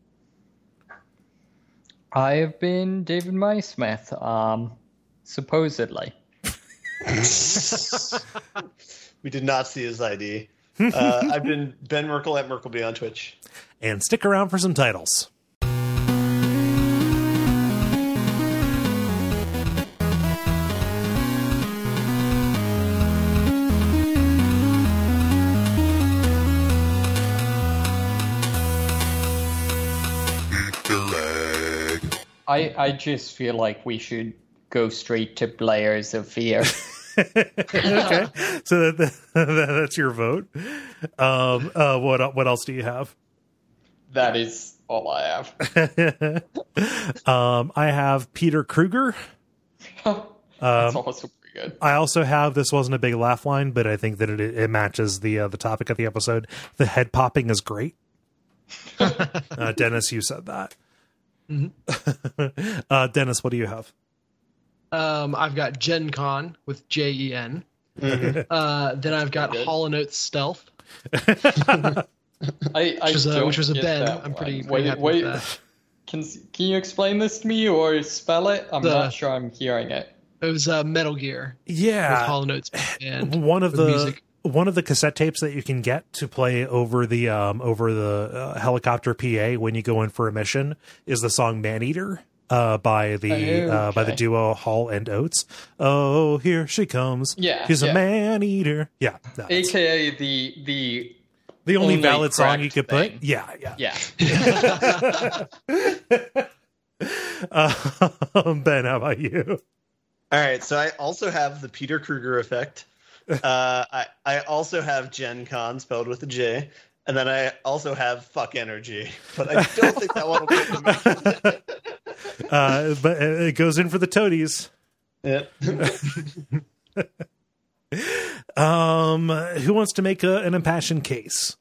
I have been David Maismith, supposedly. We did not see his ID. I've been Ben Merkel at Merkleby on Twitch. And stick around for some titles. I just feel like we should go straight to Layers of Fear. Okay, so that's your vote. What else do you have? That is all I have. I have Peter Kruger. That's also pretty good. I also have, this wasn't a big laugh line, but I think that it matches the topic of the episode. The head popping is great. Dennis, you said that. Mm-hmm. Dennis, what do you have? I've got Gen Con with JEN. Mm-hmm. Then I've got Hollow Note Stealth. Which was a Ben. I'm pretty happy with that. Can you explain this to me or spell it? I'm not sure I'm hearing it. It was Metal Gear. Yeah, with Hollow Notes and one of the music. One of the cassette tapes that you can get to play over the helicopter PA when you go in for a mission is the song "Maneater" by the duo Hall and Oates. Oh, here she comes. Yeah, she's a man eater. Yeah, AKA the only valid song you could thing. put. Yeah. Ben, how about you? All right, so I also have the Peter Kruger effect. I also have Gen Con spelled with a J, and then I also have Fuck Energy, but I don't think that one will get to me. But it goes in for the toadies. Yep. Who wants to make an impassioned case?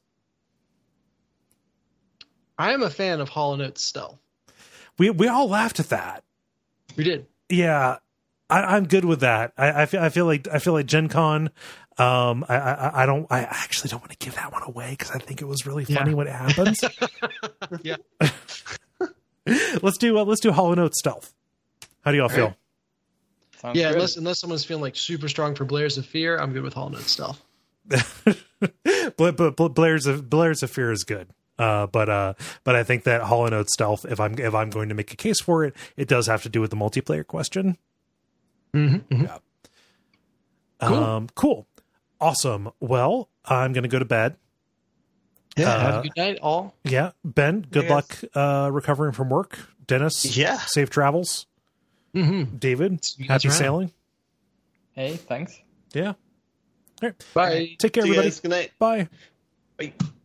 I am a fan of Hollow Note Stealth. We all laughed at that. We did. Yeah. I'm good with that. I feel like Gen Con. I actually don't want to give that one away because I think it was really funny when it happens. Yeah. Let's do Hollow Note Stealth. How do y'all feel? Sounds good. Unless someone's feeling like super strong for Blair's of Fear, I'm good with Hollow Note Stealth. but Blair's of Fear is good. But I think that Hollow Note Stealth, if I'm going to make a case for it, it does have to do with the multiplayer question. Mm-hmm. Yeah. Cool. Awesome. Well, I'm going to go to bed. Yeah. Have a good night, all. Yeah. Ben, good luck recovering from work. Dennis, safe travels. Mm-hmm. David, happy sailing. Hey, thanks. Yeah. All right. Bye. Take care, See you everybody. guys. Good night. Bye. Bye.